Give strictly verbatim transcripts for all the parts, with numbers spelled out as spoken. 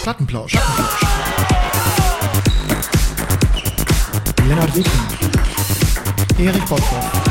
Plattenplausch. Lennart Wittgen. Erich Bottroff.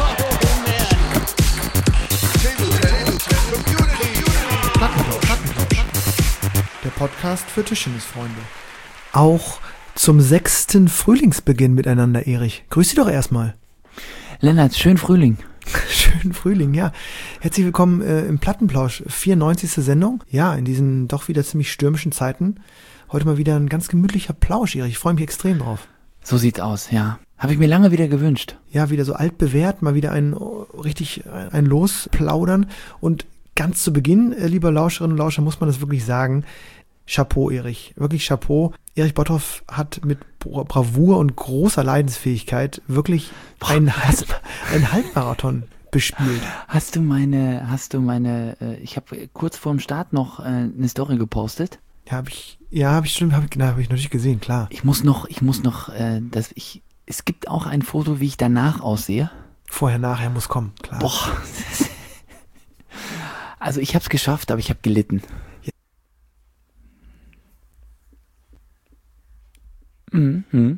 Plattenplausch. Plattenplausch. Der Podcast für Tischtennisfreunde. Auch zum sechsten Frühlingsbeginn miteinander, Erich. Grüß dich doch erstmal. Lennart, schön Frühling. Schönen Frühling, ja. Herzlich willkommen äh, im Plattenplausch, vierundneunzigste Sendung. Ja, in diesen doch wieder ziemlich stürmischen Zeiten. Heute mal wieder ein ganz gemütlicher Plausch, Erich. Ich freue mich extrem drauf. So sieht's aus, ja. Habe ich mir lange wieder gewünscht. Ja, wieder so altbewährt, mal wieder ein richtig ein Losplaudern. Und ganz zu Beginn, äh, lieber Lauscherinnen und Lauscher, muss man das wirklich sagen. Chapeau, Erich. Wirklich Chapeau. Erich Bottroff hat mit Bravour und großer Leidensfähigkeit wirklich einen, Halb, einen Halbmarathon bespielt. Hast du meine, hast du meine, äh, ich habe kurz vorm Start noch äh, eine Story gepostet. Ja, habe ich, ja, habe ich stimmt, habe ich, hab ich natürlich gesehen, klar. Ich muss noch, ich muss noch, äh, dass ich, es gibt auch ein Foto, wie ich danach aussehe. Vorher, nachher muss kommen, klar. Boah. Also ich habe es geschafft, aber ich habe gelitten. Mhm.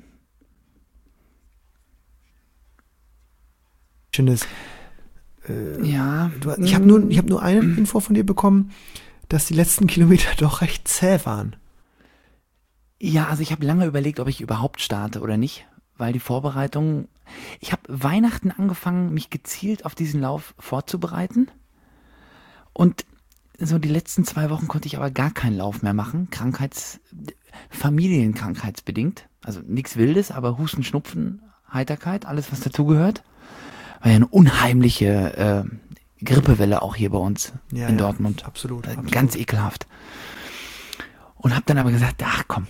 Schönes. Äh, ja. Du, ich habe nur, ich habe nur eine Info von dir bekommen, dass die letzten Kilometer doch recht zäh waren. Ja, also ich habe lange überlegt, ob ich überhaupt starte oder nicht, weil die Vorbereitung. Ich habe Weihnachten angefangen, mich gezielt auf diesen Lauf vorzubereiten. Und so die letzten zwei Wochen konnte ich aber gar keinen Lauf mehr machen, Krankheits, Familienkrankheitsbedingt. Also nichts Wildes, aber Husten, Schnupfen, Heiterkeit, alles was dazugehört. War ja eine unheimliche äh, Grippewelle auch hier bei uns ja, in ja, Dortmund. Absolut, äh, absolut. Ganz ekelhaft. Und habe dann aber gesagt, ach komm,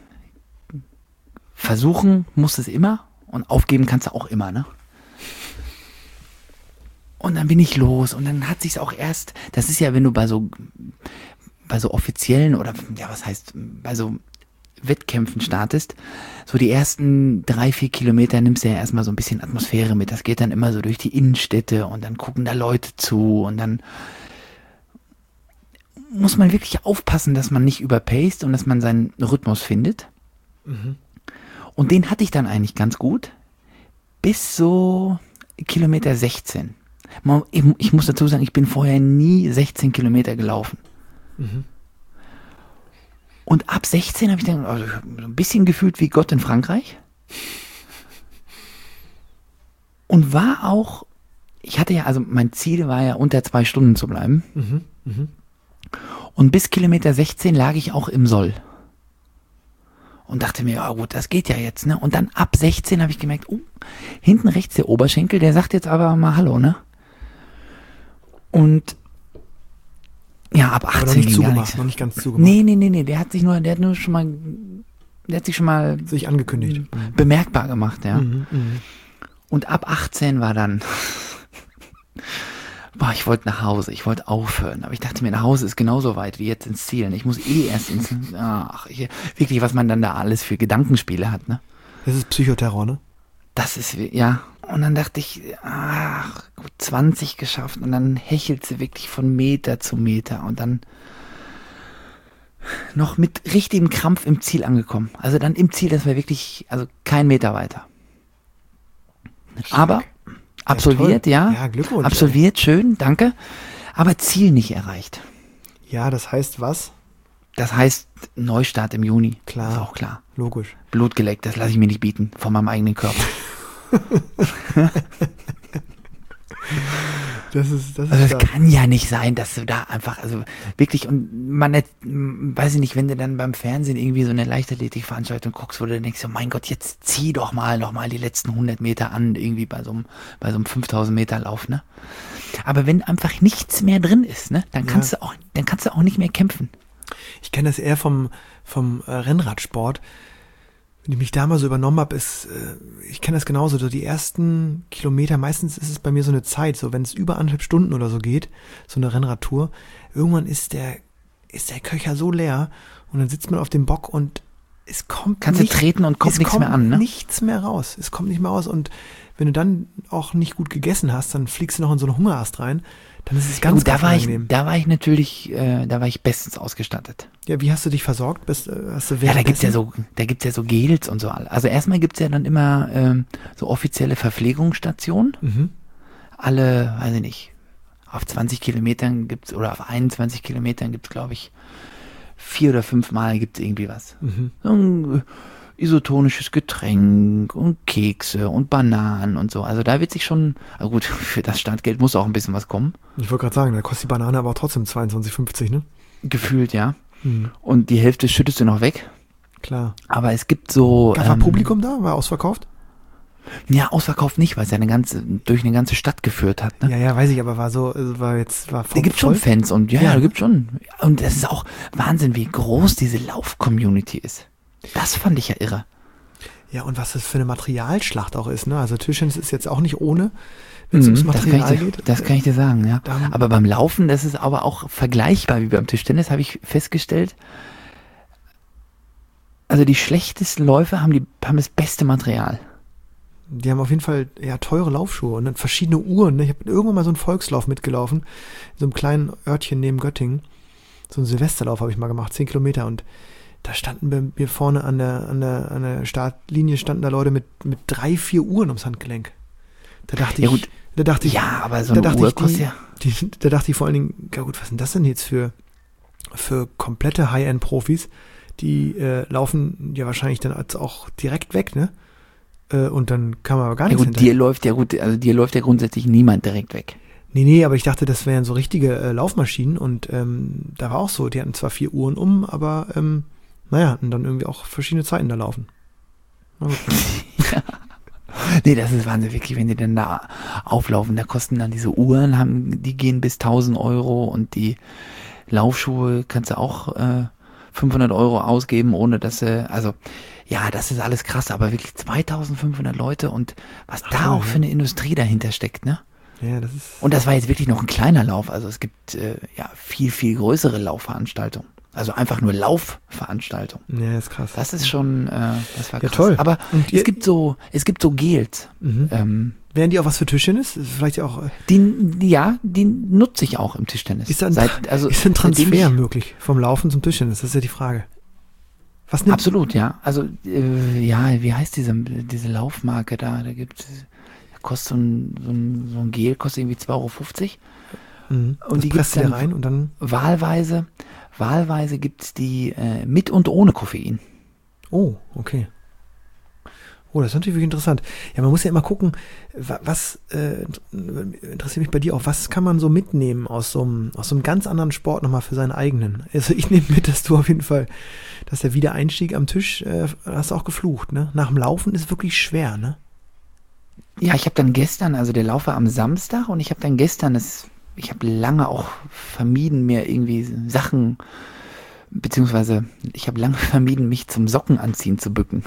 versuchen musst es immer und aufgeben kannst du auch immer, ne? Und dann bin ich los und dann hat sich's auch erst, das ist ja, wenn du bei so bei so offiziellen oder ja, was heißt, bei so Wettkämpfen startest, so die ersten drei, vier Kilometer nimmst du ja erstmal so ein bisschen Atmosphäre mit. Das geht dann immer so durch die Innenstädte und dann gucken da Leute zu und dann muss man wirklich aufpassen, dass man nicht überpaced und dass man seinen Rhythmus findet. Mhm. Und den hatte ich dann eigentlich ganz gut bis so Kilometer sechzehn. Ich muss dazu sagen, ich bin vorher nie sechzehn Kilometer gelaufen. Mhm. Und ab sechzehn habe ich dann also ein bisschen gefühlt wie Gott in Frankreich. Und war auch, ich hatte ja, also mein Ziel war ja unter zwei Stunden zu bleiben. Mhm. Mhm. Und bis Kilometer sechzehn lag ich auch im Soll. Und dachte mir, ja gut, das geht ja jetzt, ne? Und dann ab sechzehn habe ich gemerkt, oh, hinten rechts der Oberschenkel, der sagt jetzt aber mal Hallo, ne? Und ja, ab achtzehn aber noch nicht ging zugemacht, gar nichts. noch nicht ganz zugemacht. Nee, nee, nee, nee, der hat sich nur, der hat nur schon mal, der hat sich schon mal sich angekündigt. Mhm. bemerkbar gemacht, ja. Mhm, mh. Und ab achtzehn war dann, boah, ich wollte nach Hause, ich wollte aufhören, aber ich dachte mir, nach Hause ist genauso weit wie jetzt ins Ziel. Ich muss eh erst ins, ach, ich, wirklich, was man dann da alles für Gedankenspiele hat, ne? Das ist Psychoterror, ne? Das ist, ja. Und dann dachte ich, ach, gut, zwanzig geschafft. Und dann hechelt sie wirklich von Meter zu Meter. Und dann noch mit richtigem Krampf im Ziel angekommen. Also dann im Ziel, das war wirklich, also kein Meter weiter. Stark. Aber absolviert, ja. Ja, Glückwunsch. Absolviert, schön, danke. Aber Ziel nicht erreicht. Ja, das heißt was? Das heißt Neustart im Juni. Klar. Ist auch klar. Logisch. Blut geleckt, das lasse ich mir nicht bieten von meinem eigenen Körper. Das ist, das ist Also stark. das kann ja nicht sein, dass du da einfach, also wirklich, und man, net, weiß ich nicht, wenn du dann beim Fernsehen irgendwie so eine Leichtathletikveranstaltung guckst, wo du denkst, oh mein Gott, jetzt zieh doch mal noch mal die letzten hundert Meter an, irgendwie bei so einem, bei so einem fünftausend Meter Lauf, ne? Aber wenn einfach nichts mehr drin ist, ne, dann kannst Ja. du auch, dann kannst du auch nicht mehr kämpfen. Ich kenne das eher vom, vom äh, Rennradsport. Wenn ich mich da mal so übernommen habe, ist, äh, ich kenne das genauso, so die ersten Kilometer, meistens ist es bei mir so eine Zeit, so wenn es über anderthalb Stunden oder so geht, so eine Rennradtour, irgendwann ist der, ist der Köcher so leer und dann sitzt man auf dem Bock und es kommt Kannst nicht, du treten und kommt es nichts kommt mehr an, ne? nichts mehr raus. Es kommt nicht mehr raus. Und wenn du dann auch nicht gut gegessen hast, dann fliegst du noch in so einen Hungerast rein. Dann ist es ganz, Gut, da ganz war ich, unangenehm. da war ich natürlich, äh, da war ich bestens ausgestattet. Ja, wie hast du dich versorgt? Bist, äh, hast du Ja, da gibt's ja währenddessen- so, da gibt's ja so Gels und so. Also erstmal gibt's ja dann immer ähm, so offizielle Verpflegungsstationen. Mhm. Alle, weiß ich nicht, auf zwanzig Kilometern gibt's oder auf einundzwanzig Kilometern gibt's, glaube ich, vier oder fünf Mal gibt's irgendwie was. Mhm. So ein äh, isotonisches Getränk und Kekse und Bananen und so. Also da wird sich schon, also gut, für das Startgeld muss auch ein bisschen was kommen. Ich wollte gerade sagen, da kostet die Banane aber auch trotzdem zweiundzwanzig fünfzig, ne? Gefühlt, ja. Mhm. Und die Hälfte schüttest du noch weg. Klar. Aber es gibt so. Gab ähm, ähm, Publikum da? War ausverkauft? Ja, ausverkauft nicht, weil es ja eine ganze, durch eine ganze Stadt geführt hat. Ne? Ja, ja, weiß ich, aber war so, äh, war jetzt, war Da voll. gibt schon voll. Fans und ja, Ja. ja, da gibt schon. Und es ist auch Wahnsinn, wie groß diese Lauf-Community ist. Das fand ich ja irre. Ja, und was das für eine Materialschlacht auch ist, ne? Also Tischtennis ist jetzt auch nicht ohne, wenn es Mhm, ums das, kann Material ich dir, geht. das kann ich dir sagen, ja. Da- Aber beim Laufen, das ist aber auch vergleichbar wie beim Tischtennis, habe ich festgestellt. Also die schlechtesten Läufer haben, die, haben das beste Material. Die haben auf jeden Fall ja teure Laufschuhe und dann verschiedene Uhren. Ne? Ich habe irgendwann mal so einen Volkslauf mitgelaufen, in so einem kleinen Örtchen neben Göttingen. So einen Silvesterlauf habe ich mal gemacht, zehn Kilometer. Und da standen bei mir vorne an der, an der, an der Startlinie standen da Leute mit, mit drei, vier Uhren ums Handgelenk. Da dachte Ja, ich, gut. da dachte ich, Ja, aber so da eine dachte Uhr ich, kostet die, ja. die, da dachte ich vor allen Dingen, ja gut, was sind das denn jetzt für, für komplette High-End-Profis? Die äh, laufen ja wahrscheinlich dann als auch direkt weg, ne? Äh, und dann kann man aber gar Ja nichts gut, hinterher. dir läuft ja gut, also dir läuft ja grundsätzlich niemand direkt weg. Nee, nee, aber ich dachte, das wären so richtige äh, Laufmaschinen und ähm, da war auch so, die hatten zwar vier Uhren um, aber ähm, naja, hatten dann irgendwie auch verschiedene Zeiten da laufen. Na gut. Nee, das ist Wahnsinn, wirklich, wenn die dann da auflaufen, da kosten dann diese Uhren, haben, die gehen bis tausend Euro und die Laufschuhe kannst du auch äh, fünfhundert Euro ausgeben, ohne dass sie, also ja, das ist alles krass, aber wirklich zweitausendfünfhundert Leute und was da Ach, auch ja. für eine Industrie dahinter steckt, ne? Ja, das ist. Und das war jetzt wirklich noch ein kleiner Lauf, also es gibt äh, ja viel, viel größere Laufveranstaltungen. Also einfach nur Laufveranstaltungen. Ja, ist krass. Das ist schon, äh, das war Ja, krass. toll. Aber Und ihr- es gibt so, es gibt so Gels, Mhm. ähm, Wären die auch was für Tischtennis? Ist vielleicht auch. Äh, Die, die, ja, die nutze ich auch im Tischtennis. ist da ein, Seit, also, ist ein seitdem Transfer ich, möglich vom Laufen zum Tischtennis? Das ist ja die Frage. Was nimmt Absolut, ja. Also, äh, ja, wie heißt diese, diese Laufmarke da? Da gibt es, kostet so ein, so ein, so ein Gel, kostet irgendwie zwei Euro fünfzig. Mhm. Und das die presst du gibt's dir dann rein und dann. Wahlweise, wahlweise gibt's die äh, mit und ohne Koffein. Oh, okay. Oh, das ist natürlich wirklich interessant. Ja, man muss ja immer gucken, wa- was äh, interessiert mich bei dir auch, was kann man so mitnehmen aus so einem, aus so einem ganz anderen Sport nochmal für seinen eigenen? Also ich nehme mit, dass du auf jeden Fall, dass der Wiedereinstieg am Tisch, äh, hast du auch geflucht, ne? Nach dem Laufen ist wirklich schwer, ne? Ja, ich habe dann gestern, also der Lauf war am Samstag und ich habe dann gestern, das, ich habe lange auch vermieden, mir irgendwie Sachen, beziehungsweise ich habe lange vermieden, mich zum Sockenanziehen zu bücken.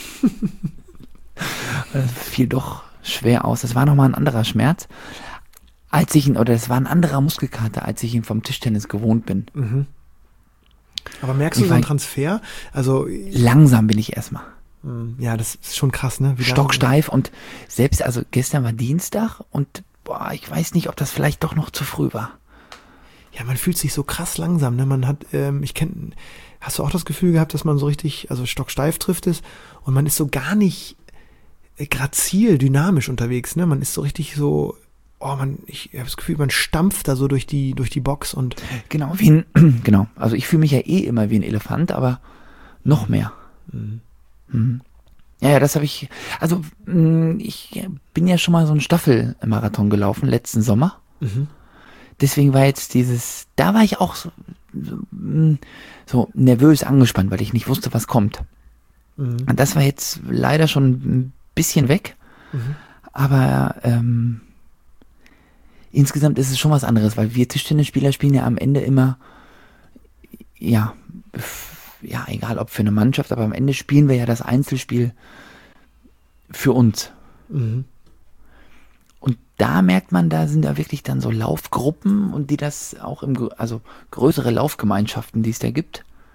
Das fiel doch schwer aus. Das war nochmal ein anderer Schmerz, als ich ihn, oder es war ein anderer Muskelkater, als ich ihn vom Tischtennis gewohnt bin. Mhm. Aber merkst du Ich so einen war- Transfer? Also, Langsam bin ich erstmal. mh, ja, das ist schon krass, ne? Wie lange- Stocksteif und selbst, also gestern war Dienstag und boah, ich weiß nicht, ob das vielleicht doch noch zu früh war. Ja, man fühlt sich so krass langsam, ne? Man hat, ähm, ich kenne, hast du auch das Gefühl gehabt, dass man so richtig, also stocksteif trifft es und man ist so gar nicht äh, grazil, dynamisch unterwegs, ne? Man ist so richtig so, oh man, ich habe das Gefühl, man stampft da so durch die, durch die Box und Genau, wie ein, genau. Also ich fühle mich ja eh immer wie ein Elefant, aber noch mehr. Mhm. Mhm. Ja, ja, das habe ich, also mh, ich bin ja schon mal so einen Staffelmarathon gelaufen, letzten Sommer. Mhm. Deswegen war jetzt dieses, da war ich auch so, so, mh, so nervös angespannt, weil ich nicht wusste, was kommt. Mhm. Und das war jetzt leider schon ein bisschen weg, Mhm. aber ähm, insgesamt ist es schon was anderes, weil wir Tischtennisspieler spielen ja am Ende immer, ja, f- ja, egal ob für eine Mannschaft, aber am Ende spielen wir ja das Einzelspiel für uns. Mhm. Und da merkt man, da sind da wirklich dann so Laufgruppen und die das auch im, Gr- also größere Laufgemeinschaften, die es da gibt,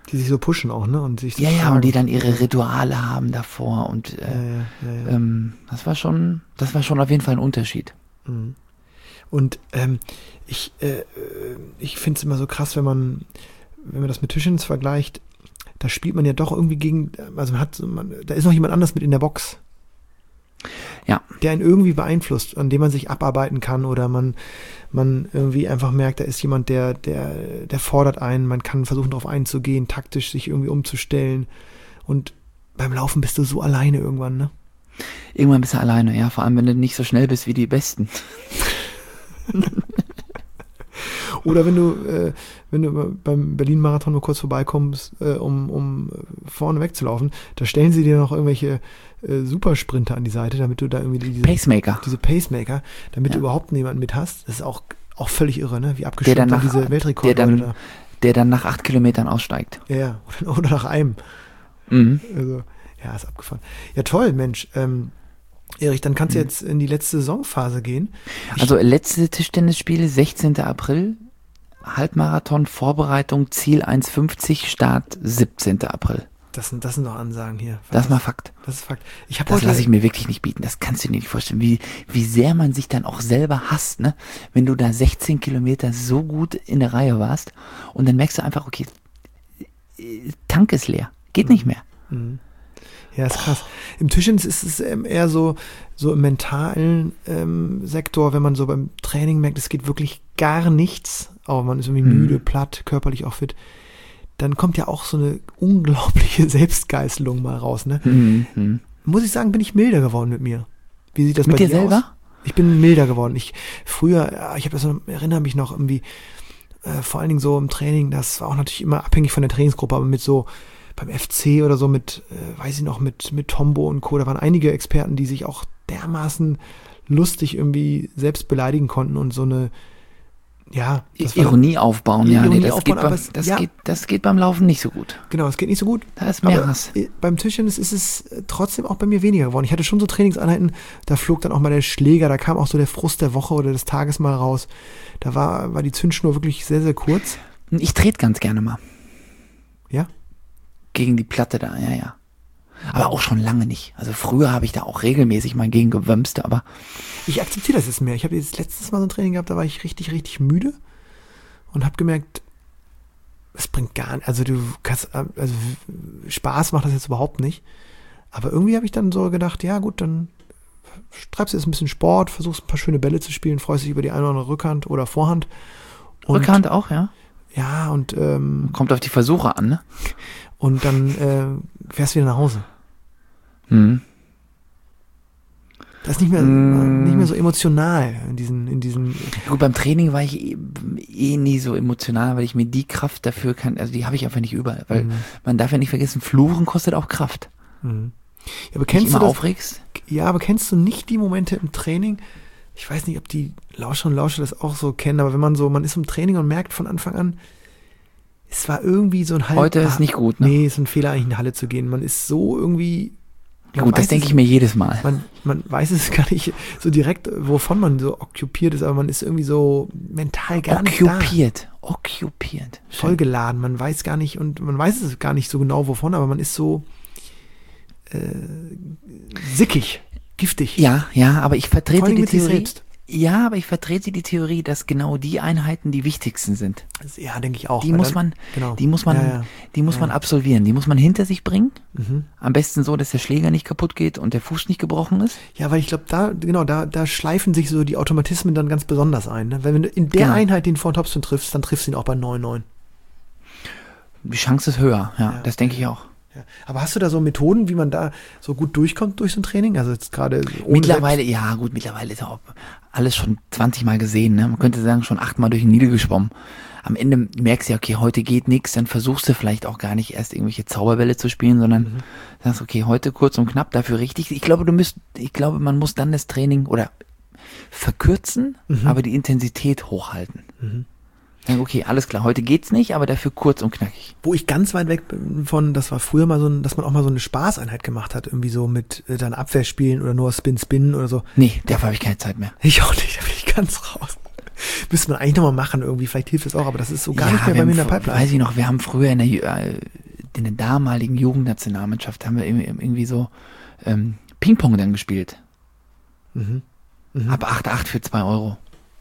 Die sich so pushen auch, ne? Und sich so Ja, ja, tragen. und die dann ihre Rituale haben davor und äh, Ja, ja, ja, ja. Ähm, das war schon, das war schon auf jeden Fall ein Unterschied. Mhm. Und ähm, ich, äh, ich finde es immer so krass, wenn man, wenn man das mit Tischtennis vergleicht, da spielt man ja doch irgendwie gegen, also man hat, man, da ist noch jemand anders mit in der Box. Ja. Der einen irgendwie beeinflusst, an dem man sich abarbeiten kann oder man, man irgendwie einfach merkt, da ist jemand, der, der, der fordert einen, man kann versuchen, darauf einzugehen, taktisch sich irgendwie umzustellen und beim Laufen bist du so alleine irgendwann, ne? Irgendwann bist du alleine, ja, vor allem wenn du nicht so schnell bist wie die Besten. Oder wenn du, äh, wenn du beim Berlin-Marathon nur kurz vorbeikommst, äh, um, um vorne wegzulaufen, da stellen sie dir noch irgendwelche äh, Supersprinter an die Seite, damit du da irgendwie diese Pacemaker. diese Pacemaker, damit Ja. du überhaupt niemanden mit hast. Das ist auch, auch völlig irre, ne? Wie Der abgestimmt dann dann nach, diese Weltrekorde der dann, da. der dann nach acht Kilometern aussteigt. Ja, ja. Oder, oder nach einem. Mhm. Also, ja, ist abgefahren. Ja, toll, Mensch. Ähm, Erich, dann kannst du Mhm. jetzt in die letzte Saisonphase gehen. Ich, Also letzte Tischtennisspiele, sechzehnten April, Halbmarathon, Vorbereitung, Ziel eins fünfzig, Start siebzehnten April. das sind, das sind doch Ansagen hier. Das ist mal Fakt. Das ist Fakt. Ich habe Das heute, lasse ich mir wirklich nicht bieten. Das kannst du dir nicht vorstellen, wie, wie sehr man sich dann auch selber hasst, ne? Wenn du da sechzehn Kilometer so gut in der Reihe warst und dann merkst du einfach, okay, äh, Tank ist leer. Geht nicht mehr. Mhm. Ja, ist krass. Im Tischtennis ist es ähm, eher so, so im mentalen ähm, Sektor, wenn man so beim Training merkt, es geht wirklich gar nichts, aber man ist irgendwie Mhm. müde, platt, körperlich auch fit, dann kommt ja auch so eine unglaubliche Selbstgeißelung mal raus, ne? Mhm. Mhm. Muss ich sagen, bin ich milder geworden mit mir. Wie sieht das Mit bei dir dir selber? aus? Ich bin milder geworden. Ich früher, ja, ich habe das, erinnere mich noch irgendwie, äh, vor allen Dingen so im Training, das war auch natürlich immer abhängig von der Trainingsgruppe, aber mit so beim F C oder so mit, äh, weiß ich noch, mit, mit Tombo und Co., da waren einige Experten, die sich auch dermaßen lustig irgendwie selbst beleidigen konnten und so eine, ja. Das war, Ironie aufbauen, ja. Ironie Nee, das, aufbauen, geht aber beim, es- das, ja. geht, das geht beim Laufen nicht so gut. genau, es geht nicht so gut. Da ist mehr Aber Hass. äh, beim Tischtennis ist es äh, trotzdem auch bei mir weniger geworden. Ich hatte schon so Trainingseinheiten, da flog dann auch mal der Schläger, da kam auch so der Frust der Woche oder des Tages mal raus. Da war, war die Zündschnur wirklich sehr, sehr kurz. Ich trete ganz gerne mal. Ja? Gegen die Platte da, ja, ja. Aber auch schon lange nicht. Also früher habe ich da auch regelmäßig mal gegen gewömst, aber Ich akzeptiere das jetzt mehr. Ich habe jetzt letztes Mal so ein Training gehabt, da war ich richtig, richtig müde und habe gemerkt, es bringt gar nicht, also du kannst, also Spaß macht das jetzt überhaupt nicht. Aber irgendwie habe ich dann so gedacht, ja gut, dann treibst du jetzt ein bisschen Sport, versuchst ein paar schöne Bälle zu spielen, freust dich über die eine oder andere Rückhand oder Vorhand. Und, Rückhand auch, ja. Ja, und, ähm, Kommt auf die Versuche an, ne? und dann äh, fährst du wieder nach Hause. Hm. Das ist nicht mehr, Mm. nicht mehr so emotional in diesen, in diesen. Gut, beim Training war ich eh, eh nie so emotional, weil ich mir die Kraft dafür kann, also die habe ich einfach nicht überall, weil Mhm. man darf ja nicht vergessen, Fluchen kostet auch Kraft. Mhm. Ja, aber Wenn kennst dich du immer das? aufregst? Ja, aber kennst du nicht die Momente im Training? Ich weiß nicht, ob die Lauscher und Lauscher das auch so kennen, aber wenn man so, man ist im Training und merkt von Anfang an, es war irgendwie so ein halb. Heute ist nicht gut, ne? Nee, ist ein Fehler, eigentlich in die Halle zu gehen. Man ist so irgendwie. man Gut, das weiß denke es- ich mir jedes Mal. Man, man weiß es gar nicht so direkt, wovon man so okkupiert ist, aber man ist irgendwie so mental gar nicht da. Okkupiert. Okkupiert. Vollgeladen. Man weiß gar nicht, und man weiß es gar nicht so genau wovon, aber man ist so äh, sickig, giftig. Ja, ja, aber ich Vor vertrete allem die mit sich Theorie. selbst. Ja, aber ich vertrete die Theorie, dass genau die Einheiten die wichtigsten sind. Das- Ja, denke ich auch. Die weil muss dann- man, genau. die muss man, Ja, ja. die muss Ja. man absolvieren. Die muss man hinter sich bringen. Mhm. Am besten so, dass der Schläger nicht kaputt geht und der Fuß nicht gebrochen ist. Ja, weil ich glaube, da, genau, da, da schleifen sich so die Automatismen dann ganz besonders ein. Ne? Weil wenn du in der Genau. Einheit den Von Topspin triffst, dann triffst du ihn auch bei neun neun. Die Chance ist höher, ja, Ja. das denke ich auch. Ja. Aber hast du da so Methoden, wie man da so gut durchkommt durch so ein Training? Also jetzt gerade ohne Mittlerweile, ja gut, mittlerweile ist auch alles schon zwanzig Mal gesehen. Ne? Man könnte sagen, schon achtmal durch den Nil geschwommen. Am Ende merkst du ja, okay, heute geht nichts, dann versuchst du vielleicht auch gar nicht erst irgendwelche Zauberbälle zu spielen, sondern Mhm. sagst, okay, heute kurz und knapp, dafür richtig. Ich glaube, du müsst, ich glaube, man muss dann das Training oder verkürzen, Mhm. aber die Intensität hochhalten. Mhm. Dann, okay, alles klar, heute geht's nicht, aber dafür kurz und knackig. Wo ich ganz weit weg bin von, das war früher mal so ein, dass man auch mal so eine Spaßeinheit gemacht hat, irgendwie so mit äh, dann Abwehrspielen oder nur Spin, Spin oder so. Nee, dafür habe ich keine Zeit mehr. Ich auch nicht, da bin ich ganz raus. Müsste man eigentlich nochmal machen irgendwie, vielleicht hilft das auch, aber das ist so gar ja, nicht mehr wir bei mir in haben der fr- Pipeline. Weiß ich noch, wir haben früher in der, Ju- äh, in der damaligen Jugendnationalmannschaft haben wir irgendwie irgendwie so ähm, Ping-Pong dann gespielt. Mhm. Mhm. Ab acht Komma acht für zwei Euro.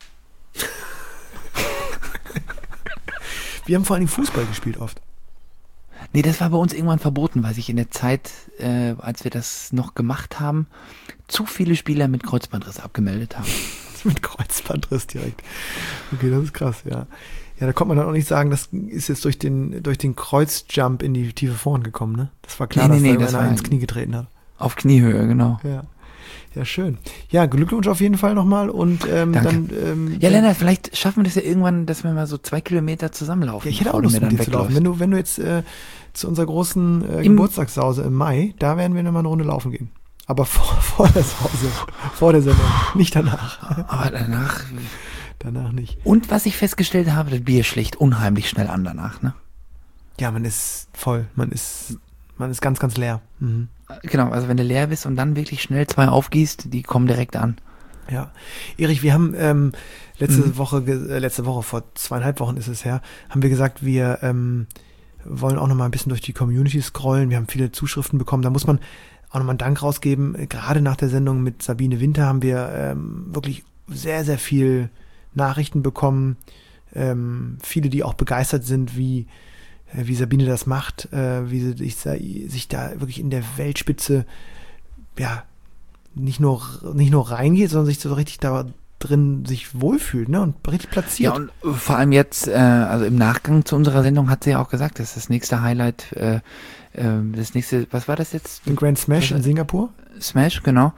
Wir haben vor allem Fußball gespielt oft. Nee, das war bei uns irgendwann verboten, weil sich in der Zeit, äh, als wir das noch gemacht haben, zu viele Spieler mit Kreuzbandriss abgemeldet haben. Mit Kreuzbandriss direkt. Okay, das ist krass, ja. Ja, da kommt man dann auch nicht sagen, das ist jetzt durch den, durch den Kreuzjump in die tiefe Vorhand gekommen, ne? Das war klar, Nee, dass nee, da nee, das einer war- ins Knie getreten hat. Auf Kniehöhe, genau. Ja. Ja, schön. Ja, Glückwunsch auf jeden Fall nochmal und ähm, Danke. dann. Ähm, Ja, Lennart, vielleicht schaffen wir das ja irgendwann, dass wir mal so zwei Kilometer zusammenlaufen. Ja, ich hätte auch bevor du Lust mir mit dir dann zu laufen. wegläufst. Wenn du, wenn du jetzt äh, zu unserer großen äh, Im- Geburtstagssause im Mai, da werden wir nochmal eine Runde laufen gehen. Aber vor, vor der Sause, vor der Sendung, nicht danach. Aber danach. Danach nicht. Und was ich festgestellt habe, das Bier schlägt unheimlich schnell an danach, ne? Ja, man ist voll, man ist, man ist ganz, ganz leer. Mhm. Genau, also wenn du leer bist und dann wirklich schnell zwei aufgießt, die kommen direkt an. Ja. Erich, wir haben ähm, letzte Mhm. Woche, ge- äh, letzte Woche, vor zweieinhalb Wochen ist es her, haben wir gesagt, wir ähm, wollen auch nochmal ein bisschen durch die Community scrollen. Wir haben viele Zuschriften bekommen. Da muss man auch nochmal einen Dank rausgeben. Gerade nach der Sendung mit Sabine Winter haben wir ähm, wirklich sehr, sehr viel Nachrichten bekommen. Ähm, viele, die auch begeistert sind, wie, äh, wie Sabine das macht, äh, wie sie sich, sich da wirklich in der Weltspitze, ja, nicht nur, nicht nur reingeht, sondern sich so richtig da drin sich wohlfühlt, ne, und richtig platziert. Ja, und äh, vor allem jetzt, äh, also im Nachgang zu unserer Sendung hat sie ja auch gesagt, dass das nächste Highlight, äh, äh, das nächste, was war das jetzt? Den Grand Smash Was- in Singapur. Smash, genau.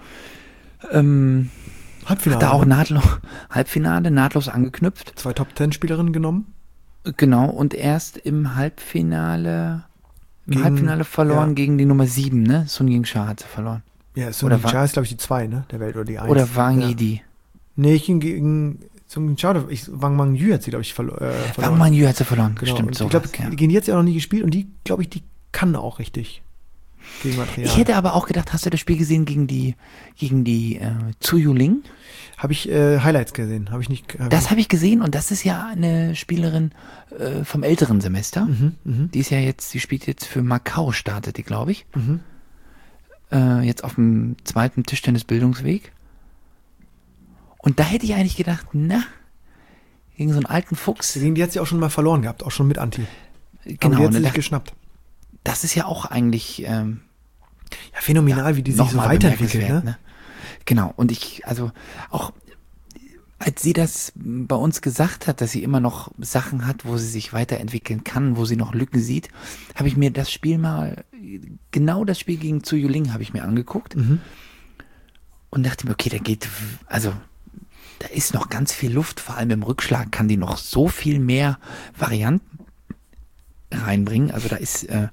Ähm, Halbfinale. hat da auch nahtlos, Halbfinale, nahtlos angeknüpft. Zwei Top-Ten-Spielerinnen genommen. Genau, und erst im Halbfinale, im Gegen- Halbfinale verloren ja. gegen die Nummer sieben, ne? Sun Ying-Sha hat sie verloren. Ja, Sun Oder Ying war- Cha ist, glaube ich, die zwei, ne, der Welt, oder die eins. Oder Wang ja. Yidi. Nee, ich ging gegen Sun Ying Cha, ich, Wang Mang Yu hat sie, glaube ich, verlo äh, verloren. Wang Man Yu hat sie verloren, Genau. stimmt Und so. ich glaube, ja. gegen die hat sie auch noch nie gespielt und die, glaube ich, die kann auch richtig gegen Material. Ich hätte aber auch gedacht, hast du das Spiel gesehen gegen die, gegen die äh, Zhu Yuling? Habe ich äh, Highlights gesehen, habe ich nicht. Hab Das habe ich gesehen und das ist ja eine Spielerin äh, vom älteren Semester. ich, mhm, mhm, Die ist ja jetzt, die spielt jetzt für Macau, startet die, glaube ich. mhm. Äh, jetzt auf dem zweiten Tischtennisbildungsweg. Und da hätte ich eigentlich gedacht, na, gegen so einen alten Fuchs. Gegen die hat sie auch schon mal verloren gehabt, auch schon mit Anti. Aber Genau, die hat ne, sie sich da- geschnappt. das ist ja auch eigentlich ähm, Ja, phänomenal, wie die sich so nochmal weiterentwickelt, ne? bemerkenswert, ne? Genau, und ich, also auch als sie das bei uns gesagt hat, dass sie immer noch Sachen hat, wo sie sich weiterentwickeln kann, wo sie noch Lücken sieht, habe ich mir das Spiel mal, genau das Spiel gegen Zhu Yuling habe ich mir angeguckt Mhm. und dachte mir, okay, da geht, also da ist noch ganz viel Luft, vor allem im Rückschlag kann die noch so viel mehr Varianten reinbringen. Also da ist, äh,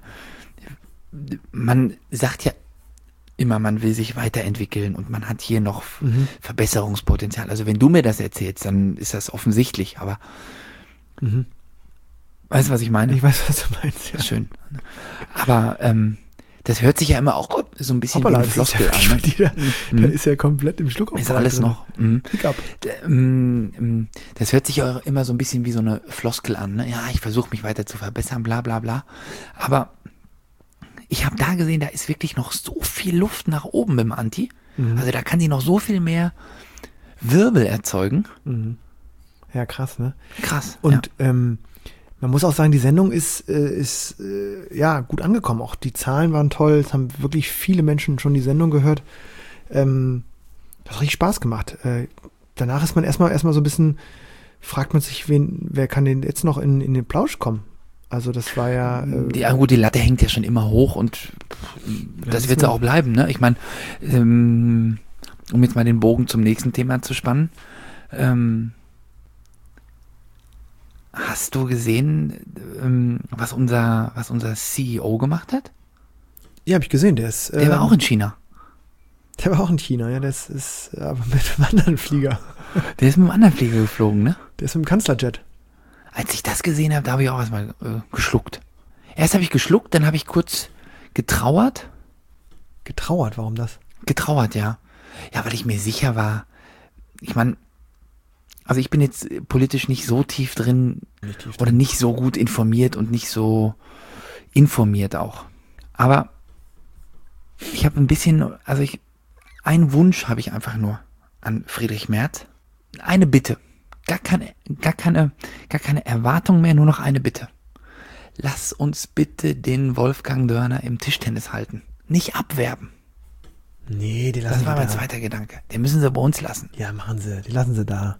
man sagt ja immer, man will sich weiterentwickeln und man hat hier noch Mhm. Verbesserungspotenzial. Also wenn du mir das erzählst, dann ist das offensichtlich, aber Mhm. weißt du, was ich meine? Ich weiß, was du meinst, ja. Schön. Aber ähm, das hört sich ja immer auch so ein bisschen Hoppala, wie ein das ist ja Floskel an. wirklich Ne? die- Der ist ja komplett im Schluck Ist alles noch. Mhm. Pick-up. D- ähm, ähm, Das hört sich ja immer so ein bisschen wie so eine Floskel an. Ne? Ja, ich versuche mich weiter zu verbessern, bla bla bla. Aber ich habe da gesehen, da ist wirklich noch so viel Luft nach oben im Anti. Mhm. Also da kann die noch so viel mehr Wirbel erzeugen. Mhm. Ja, krass, ne? Krass. Und ähm, man muss auch sagen, die Sendung ist, äh, ist äh, ja gut angekommen. Auch die Zahlen waren toll. Es haben wirklich viele Menschen schon die Sendung gehört. Ähm, das hat richtig Spaß gemacht. Äh, danach ist man erstmal erstmal so ein bisschen, fragt man sich, wen, wer kann denn jetzt noch in, in den Plausch kommen? Also das war ja. Äh, Die, ja gut, die Latte hängt ja schon immer hoch und das ist wird sie so. auch bleiben. Ne? Ich meine, ähm, um jetzt mal den Bogen zum nächsten Thema zu spannen. Ähm, hast du gesehen, ähm, was unser, was unser C E O gemacht hat? ja, habe ich gesehen. Der ist. Der war ähm, auch in China. Der war auch in China. Ja, das ist aber mit einem anderen Flieger. Der ist mit einem anderen Flieger geflogen, ne? Der ist mit dem Kanzlerjet. Als ich das gesehen habe, da habe ich auch erstmal äh, geschluckt. Erst habe ich geschluckt, dann habe ich kurz getrauert. Getrauert. Warum das? Getrauert, ja. Ja, weil ich mir sicher war, ich meine, Also ich bin jetzt politisch nicht so tief drin Nicht tief oder nicht so gut informiert und nicht so informiert auch. Aber ich habe ein bisschen, also ich, einen Wunsch habe ich einfach nur an Friedrich Merz. Eine Bitte. Gar keine, gar keine, gar keine Erwartung mehr, nur noch eine Bitte. Lass uns bitte den Wolfgang Dörner im Tischtennis halten. Nicht abwerben. Nee, die lassen Das war sie mein da. zweiter Gedanke. Den müssen sie bei uns lassen. Ja, machen sie. Die lassen sie da.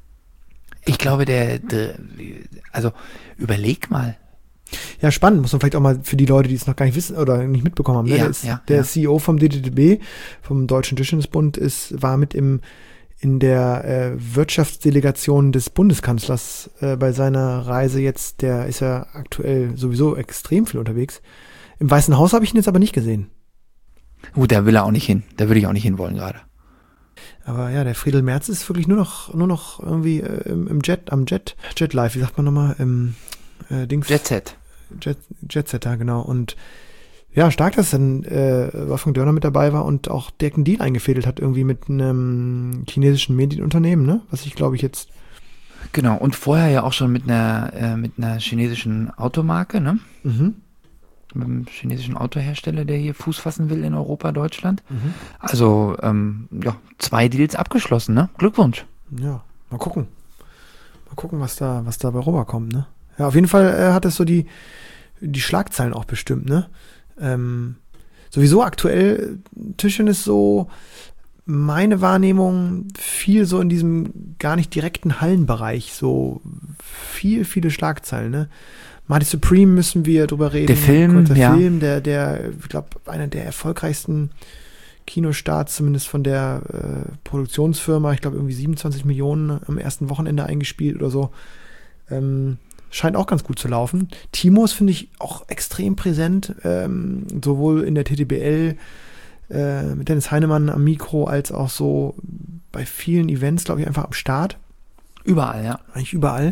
Ich glaube, der, der also überleg mal. Ja, spannend. Muss man vielleicht auch mal für die Leute, die es noch gar nicht wissen oder nicht mitbekommen haben. Ne? Ja, der ist, ja, der ja. C E O vom D T D B, vom Deutschen Tischtennisbund, ist, war mit im in der äh, Wirtschaftsdelegation des Bundeskanzlers äh, bei seiner Reise jetzt. Der ist ja aktuell sowieso extrem viel unterwegs. Im Weißen Haus habe ich ihn jetzt aber nicht gesehen. Gut, da will er auch nicht hin. Da würde ich auch nicht hinwollen gerade. Aber ja, der Friedel Merz ist wirklich nur noch nur noch irgendwie äh, im, im Jet, am Jet, Jet Live, wie sagt man nochmal, im äh, Dings. Jet Set. Jet, Jetsetter, genau. Und ja, stark, dass dann äh, Wolfgang Dörner mit dabei war und auch direkt einen Deal eingefädelt hat, irgendwie mit einem chinesischen Medienunternehmen, ne? Was ich glaube ich jetzt. Genau, und vorher ja auch schon mit einer, äh, mit einer chinesischen Automarke, ne? Mhm. Mit einem chinesischen Autohersteller, der hier Fuß fassen will in Europa, Deutschland. Mhm. Also, ähm, ja, zwei Deals abgeschlossen, ne? Glückwunsch. Ja, mal gucken. Mal gucken, was da, was da bei rüberkommt, ne? Ja, auf jeden Fall äh, hat es so die, die Schlagzeilen auch bestimmt, ne? Ähm, sowieso aktuell Tischtennis so meine Wahrnehmung viel so in diesem gar nicht direkten Hallenbereich, so viel, viele Schlagzeilen, ne? Marty Supreme müssen wir drüber reden. Der Film, Kurz, der ja. Film, der, der, ich glaube, einer der erfolgreichsten Kinostarts, zumindest von der äh, Produktionsfirma, ich glaube irgendwie siebenundzwanzig Millionen am ersten Wochenende eingespielt oder so. Ähm, scheint auch ganz gut zu laufen. Timos finde ich auch extrem präsent, ähm, sowohl in der T T B L äh, mit Dennis Heinemann am Mikro, als auch so bei vielen Events, glaube ich, einfach am Start. Überall, ja. Eigentlich überall.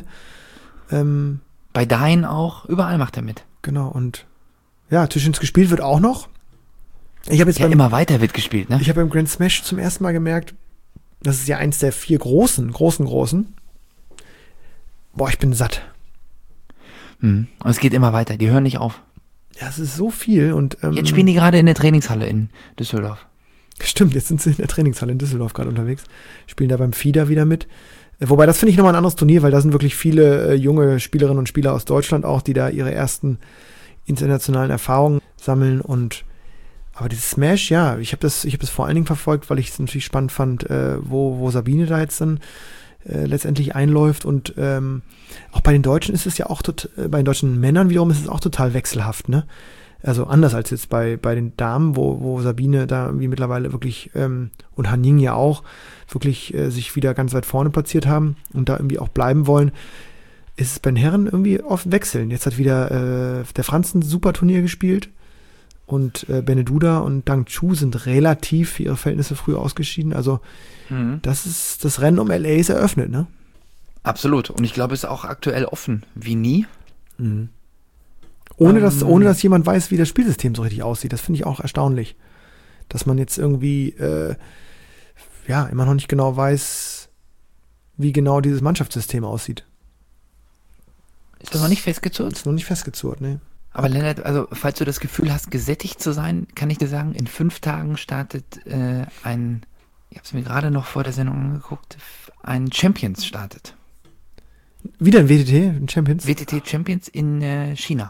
Ähm, Bei Dein auch, überall macht er mit. genau, und ja, Tischtennis gespielt wird auch noch. Ich habe jetzt Ja, beim, immer weiter wird gespielt, ne? ich habe beim Grand Smash zum ersten Mal gemerkt, das ist ja eins der vier großen, großen, großen. Boah, ich bin satt. Mhm. Und es geht immer weiter, die hören nicht auf. Ja, es ist so viel und ähm, Jetzt spielen die gerade in der Trainingshalle in Düsseldorf. stimmt, jetzt sind sie in der Trainingshalle in Düsseldorf gerade unterwegs. Spielen da beim F I D A wieder mit. Äh, Wobei, das finde ich nochmal ein anderes Turnier, weil da sind wirklich viele äh, junge Spielerinnen und Spieler aus Deutschland auch, die da ihre ersten internationalen Erfahrungen sammeln. Und aber dieses Smash, ja, ich habe das, ich habe das vor allen Dingen verfolgt, weil ich es natürlich spannend fand, äh, wo, wo Sabine da jetzt dann äh, letztendlich einläuft. Und ähm, auch bei den Deutschen ist es ja auch tot, äh, bei den deutschen Männern wiederum ist es auch total wechselhaft, ne? Also anders als jetzt bei, bei den Damen, wo, wo Sabine da irgendwie mittlerweile wirklich ähm, und Hanning ja auch wirklich äh, sich wieder ganz weit vorne platziert haben und da irgendwie auch bleiben wollen, ist es bei den Herren irgendwie oft wechseln. Jetzt hat wieder äh, der Franz ein super Turnier gespielt und äh, Beneduda und Dang Chu sind relativ für ihre Verhältnisse früh ausgeschieden. Also Mhm. das ist, das Rennen um L A ist eröffnet, ne? Absolut. Und ich glaube, es ist auch aktuell offen, wie nie. Mhm. Ohne, dass, Ähm. ohne dass jemand weiß, wie das Spielsystem so richtig aussieht. Das finde ich auch erstaunlich. Dass man jetzt irgendwie äh, ja immer noch nicht genau weiß, wie genau dieses Mannschaftssystem aussieht. Ist das noch nicht festgezurrt? Ist noch nicht festgezurrt, ne? Aber Lennart, also falls du das Gefühl hast, gesättigt zu sein, kann ich dir sagen, in fünf Tagen startet äh, ein, ich habe es mir gerade noch vor der Sendung angeguckt, ein Champions startet. Wieder ein W T T, ein Champions? W T T Champions in äh, China.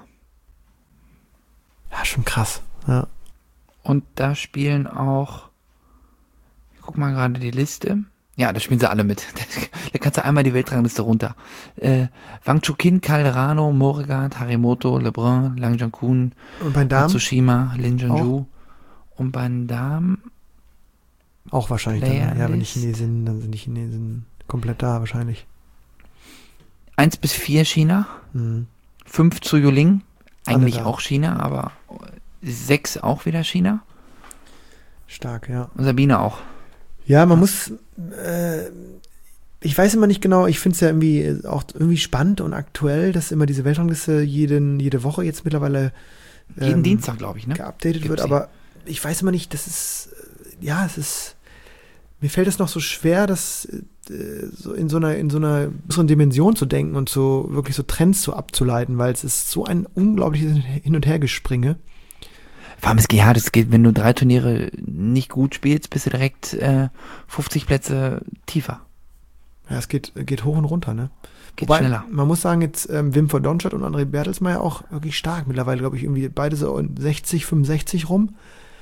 Ja, schon krass. Ja. Und da spielen auch, ich guck mal gerade die Liste. Ja, da spielen sie alle mit. Da kannst du einmal die Weltrangliste runter. Äh, Wang Chuqin, Calderano, Moregard, Harimoto, Lebrun, Lang Jiankun, Und bei den Damen Matsushima, Lin Jianzhu. Und bei den Damen, auch wahrscheinlich. Dann, ja, wenn die Playlist. Chinesen, dann sind die Chinesen komplett da wahrscheinlich. eins bis vier China, Mhm. fünf zu Yuling, eigentlich da. auch China, aber sechs auch wieder China. Stark, ja. Und Sabine auch. Ja, man muss, äh, ich weiß immer nicht genau, ich finde es ja irgendwie auch irgendwie spannend und aktuell, dass immer diese Weltrangliste jeden, jede Woche jetzt mittlerweile Jeden ähm, Dienstag, glaube ich, ne? geupdatet Gibt's wird, sie. aber ich weiß immer nicht, das ist, äh, ja, es ist, mir fällt es noch so schwer, das, so in so einer, in so einer besseren Dimension zu denken und so wirklich so Trends so abzuleiten, weil es ist so ein unglaubliches Hin- und Hergespringe. Vor allem, es geht, ja, das geht, wenn du drei Turniere nicht gut spielst, bist du direkt äh, fünfzig Plätze tiefer. Ja, es geht, geht hoch und runter, ne? Geht Wobei, schneller. man muss sagen, jetzt ähm, Wim von Donschat und André Bertelsmeier auch wirklich stark. Mittlerweile, glaube ich, irgendwie beide so in sechzig, fünfundsechzig rum.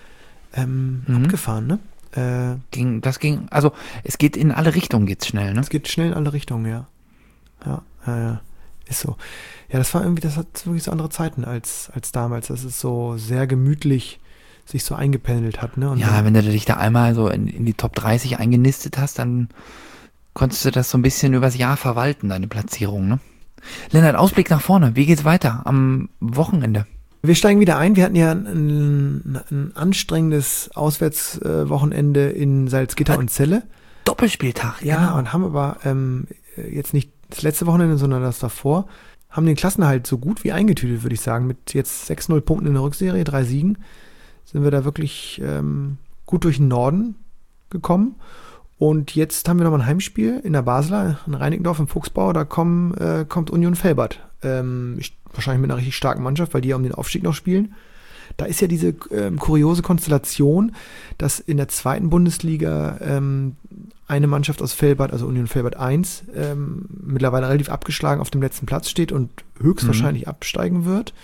Ähm, Mhm. Abgefahren, ne? Äh, Ging, das ging, also es geht in alle Richtungen, geht's schnell, ne? Es geht schnell in alle Richtungen, ja. Ja, ja, ja. Ist so. Ja, das war irgendwie, das hat wirklich so andere Zeiten als, als damals. Das ist so sehr gemütlich sich so eingependelt hat, ne? Und Ja, dann, wenn du dich da einmal so in, in die Top dreißig eingenistet hast, dann konntest du das so ein bisschen übers Jahr verwalten, deine Platzierung, ne? Lennart, Ausblick nach vorne. Wie geht's weiter am Wochenende? wir steigen wieder ein. Wir hatten ja ein, ein, ein anstrengendes Auswärtswochenende in Salzgitter und Celle. Doppelspieltag, Ja, genau. und haben aber ähm, jetzt nicht das letzte Wochenende, sondern das davor, haben den Klassenerhalt so gut wie eingetütet, würde ich sagen. Mit jetzt sechs null Punkten in der Rückserie, drei Siegen, sind wir da wirklich ähm, gut durch den Norden gekommen. Und jetzt haben wir nochmal ein Heimspiel in der Basler, in Reinickendorf im Fuchsbau. Da kommen, äh, kommt Union Velbert. Ähm, ich, wahrscheinlich mit einer richtig starken Mannschaft, weil die ja um den Aufstieg noch spielen. Da ist ja diese ähm, kuriose Konstellation, dass in der zweiten Bundesliga ähm, eine Mannschaft aus Velbert, also Union Velbert eins, ähm, mittlerweile relativ abgeschlagen auf dem letzten Platz steht und höchstwahrscheinlich mhm. absteigen wird.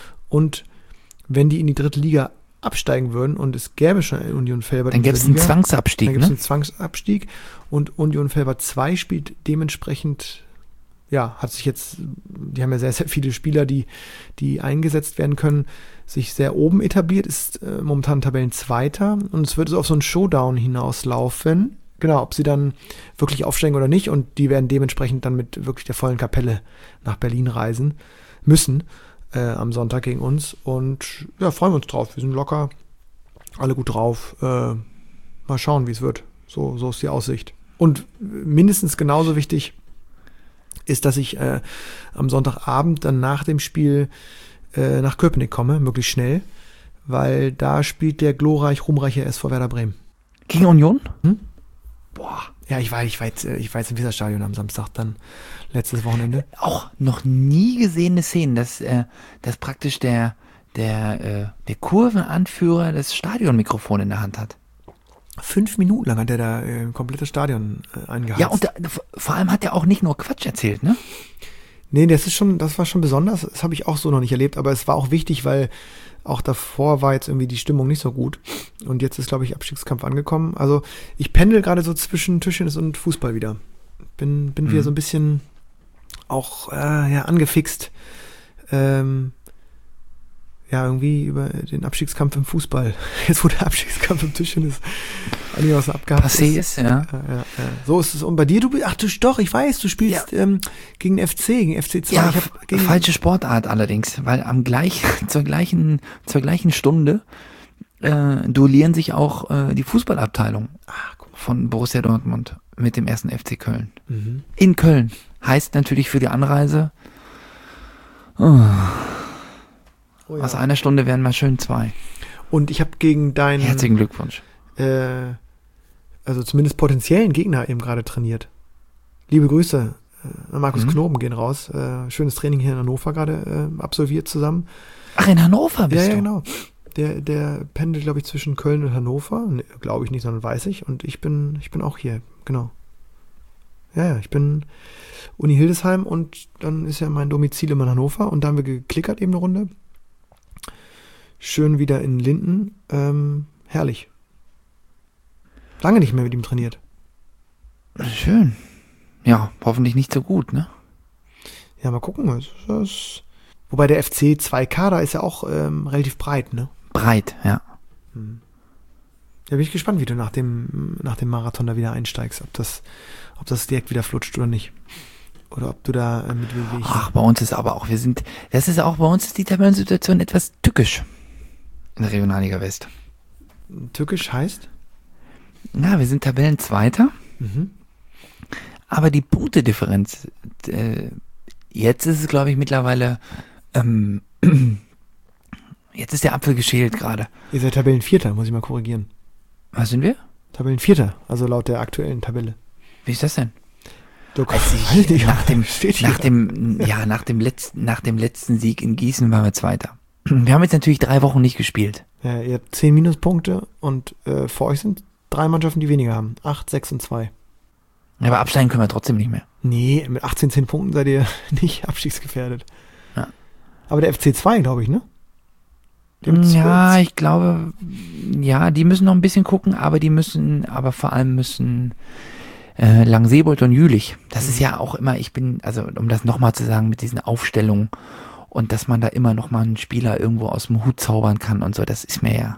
Und wenn die in die dritte Liga absteigen würden und es gäbe schon eine Union Velbert, dann gäbe es einen Zwangsabstieg, dann gäbe es ne? einen Zwangsabstieg und Union Velbert zwei spielt dementsprechend, ja, hat sich jetzt, die haben ja sehr, sehr viele Spieler, die, die eingesetzt werden können, sich sehr oben etabliert, ist äh, momentan Tabellenzweiter und es wird so auf so einen Showdown hinauslaufen, genau, ob sie dann wirklich aufsteigen oder nicht und die werden dementsprechend dann mit wirklich der vollen Kapelle nach Berlin reisen müssen. Äh, am Sonntag gegen uns und ja, freuen wir uns drauf. Wir sind locker, alle gut drauf. Äh, mal schauen, wie es wird. So, so ist die Aussicht. Und mindestens genauso wichtig ist, dass ich äh, am Sonntagabend dann nach dem Spiel äh, nach Köpenick komme, möglichst schnell, weil da spielt der glorreich ruhmreiche S V Werder Bremen. Gegen Union? Hm? Boah. Ja, ich war, ich war jetzt, ich war jetzt im Weserstadion am Samstag dann, letztes Wochenende. Auch noch nie gesehene Szenen, dass, äh, dass praktisch der, der, äh, der Kurvenanführer das Stadionmikrofon in der Hand hat. Fünf Minuten lang hat er da äh, komplettes Stadion äh, eingeheizt. Ja, und da, vor allem hat er auch nicht nur Quatsch erzählt, ne? Nee, das ist schon, das war schon besonders. Das habe ich auch so noch nicht erlebt, aber es war auch wichtig, weil auch davor war jetzt irgendwie die Stimmung nicht so gut. Und jetzt ist, glaube ich, Abstiegskampf angekommen. Also ich pendel gerade so zwischen Tischtennis und Fußball wieder. Bin, bin mhm. wieder so ein bisschen auch äh, ja, angefixt. Ähm, ja, irgendwie über den Abstiegskampf im Fußball. Jetzt wo der Abstiegskampf im Tischtennis einiges abgehakt Passé ist, ja. Ja, ja, ja. So ist es. Und bei dir, du bist, ach du, doch, ich weiß, du spielst Ja. ähm, gegen F C, gegen F C zwei. Ja, ich hab gegen, falsche Sportart allerdings, weil am gleich, zur gleichen, zur gleichen Stunde äh, duellieren sich auch äh, die Fußballabteilung ach, guck mal. von Borussia Dortmund mit dem ersten F C Köln. Mhm. In Köln. Heißt natürlich für die Anreise, oh, Oh, ja. aus einer Stunde wären mal schön zwei. Und ich habe gegen deinen, Herzlichen Glückwunsch. äh, also zumindest potenziellen Gegner eben gerade trainiert. Liebe Grüße. Äh, Markus Mhm. Knoben gehen raus. Äh, schönes Training hier in Hannover gerade äh, absolviert zusammen. Ach, in Hannover bist ja, ja, du? genau. Der, der pendelt, glaube ich, zwischen Köln und Hannover. Nee, glaube ich nicht, sondern weiß ich. Und ich bin, ich bin auch hier, genau. Ja, ja, ich bin Uni Hildesheim und dann ist ja mein Domizil immer in Hannover. Und da haben wir geklickert eben eine Runde. Schön wieder in Linden. Ähm, herrlich. Lange nicht mehr mit ihm trainiert. Schön. Ja, hoffentlich nicht so gut, ne? Ja, mal gucken. Das, das, wobei der F C zwei Kader ist ja auch ähm, relativ breit, ne? Breit, ja. Hm. Da bin ich gespannt, wie du nach dem, nach dem Marathon da wieder einsteigst. Ob das, ob das direkt wieder flutscht oder nicht. Oder ob du da äh, mit wie ich. Ach, bei uns ist aber auch, wir sind, das ist auch, bei uns ist die Tabellensituation etwas tückisch. In der Regionalliga West. Türkisch heißt? Na, wir sind Tabellenzweiter, Mhm. aber die Punktedifferenz, äh, jetzt ist es, glaube ich, mittlerweile, ähm, jetzt ist der Apfel geschält gerade. Ihr seid Tabellenvierter, muss ich mal korrigieren. Was sind wir? Tabellenvierter, also laut der aktuellen Tabelle. Wie ist das denn? Du, Als weiß ich, nicht, nach dem, steht hier. nach dem, ja, nach dem letzten, nach dem letzten Sieg in Gießen waren wir Zweiter. Wir haben jetzt natürlich drei Wochen nicht gespielt. Ja, ihr habt zehn Minuspunkte und äh, vor euch sind drei Mannschaften, die weniger haben. Acht, sechs und zwei. Aber absteigen können wir trotzdem nicht mehr. Nee, mit achtzehn, zehn Punkten seid ihr nicht abstiegsgefährdet. Ja. Aber der F C zwei, glaube ich, ne? Ja, ich glaube, ja, die müssen noch ein bisschen gucken, aber die müssen, aber vor allem müssen äh, Langsebold und Jülich. Das ist ja auch immer, ich bin, also um das nochmal zu sagen, mit diesen Aufstellungen und dass man da immer nochmal einen Spieler irgendwo aus dem Hut zaubern kann und so, das ist mir ja,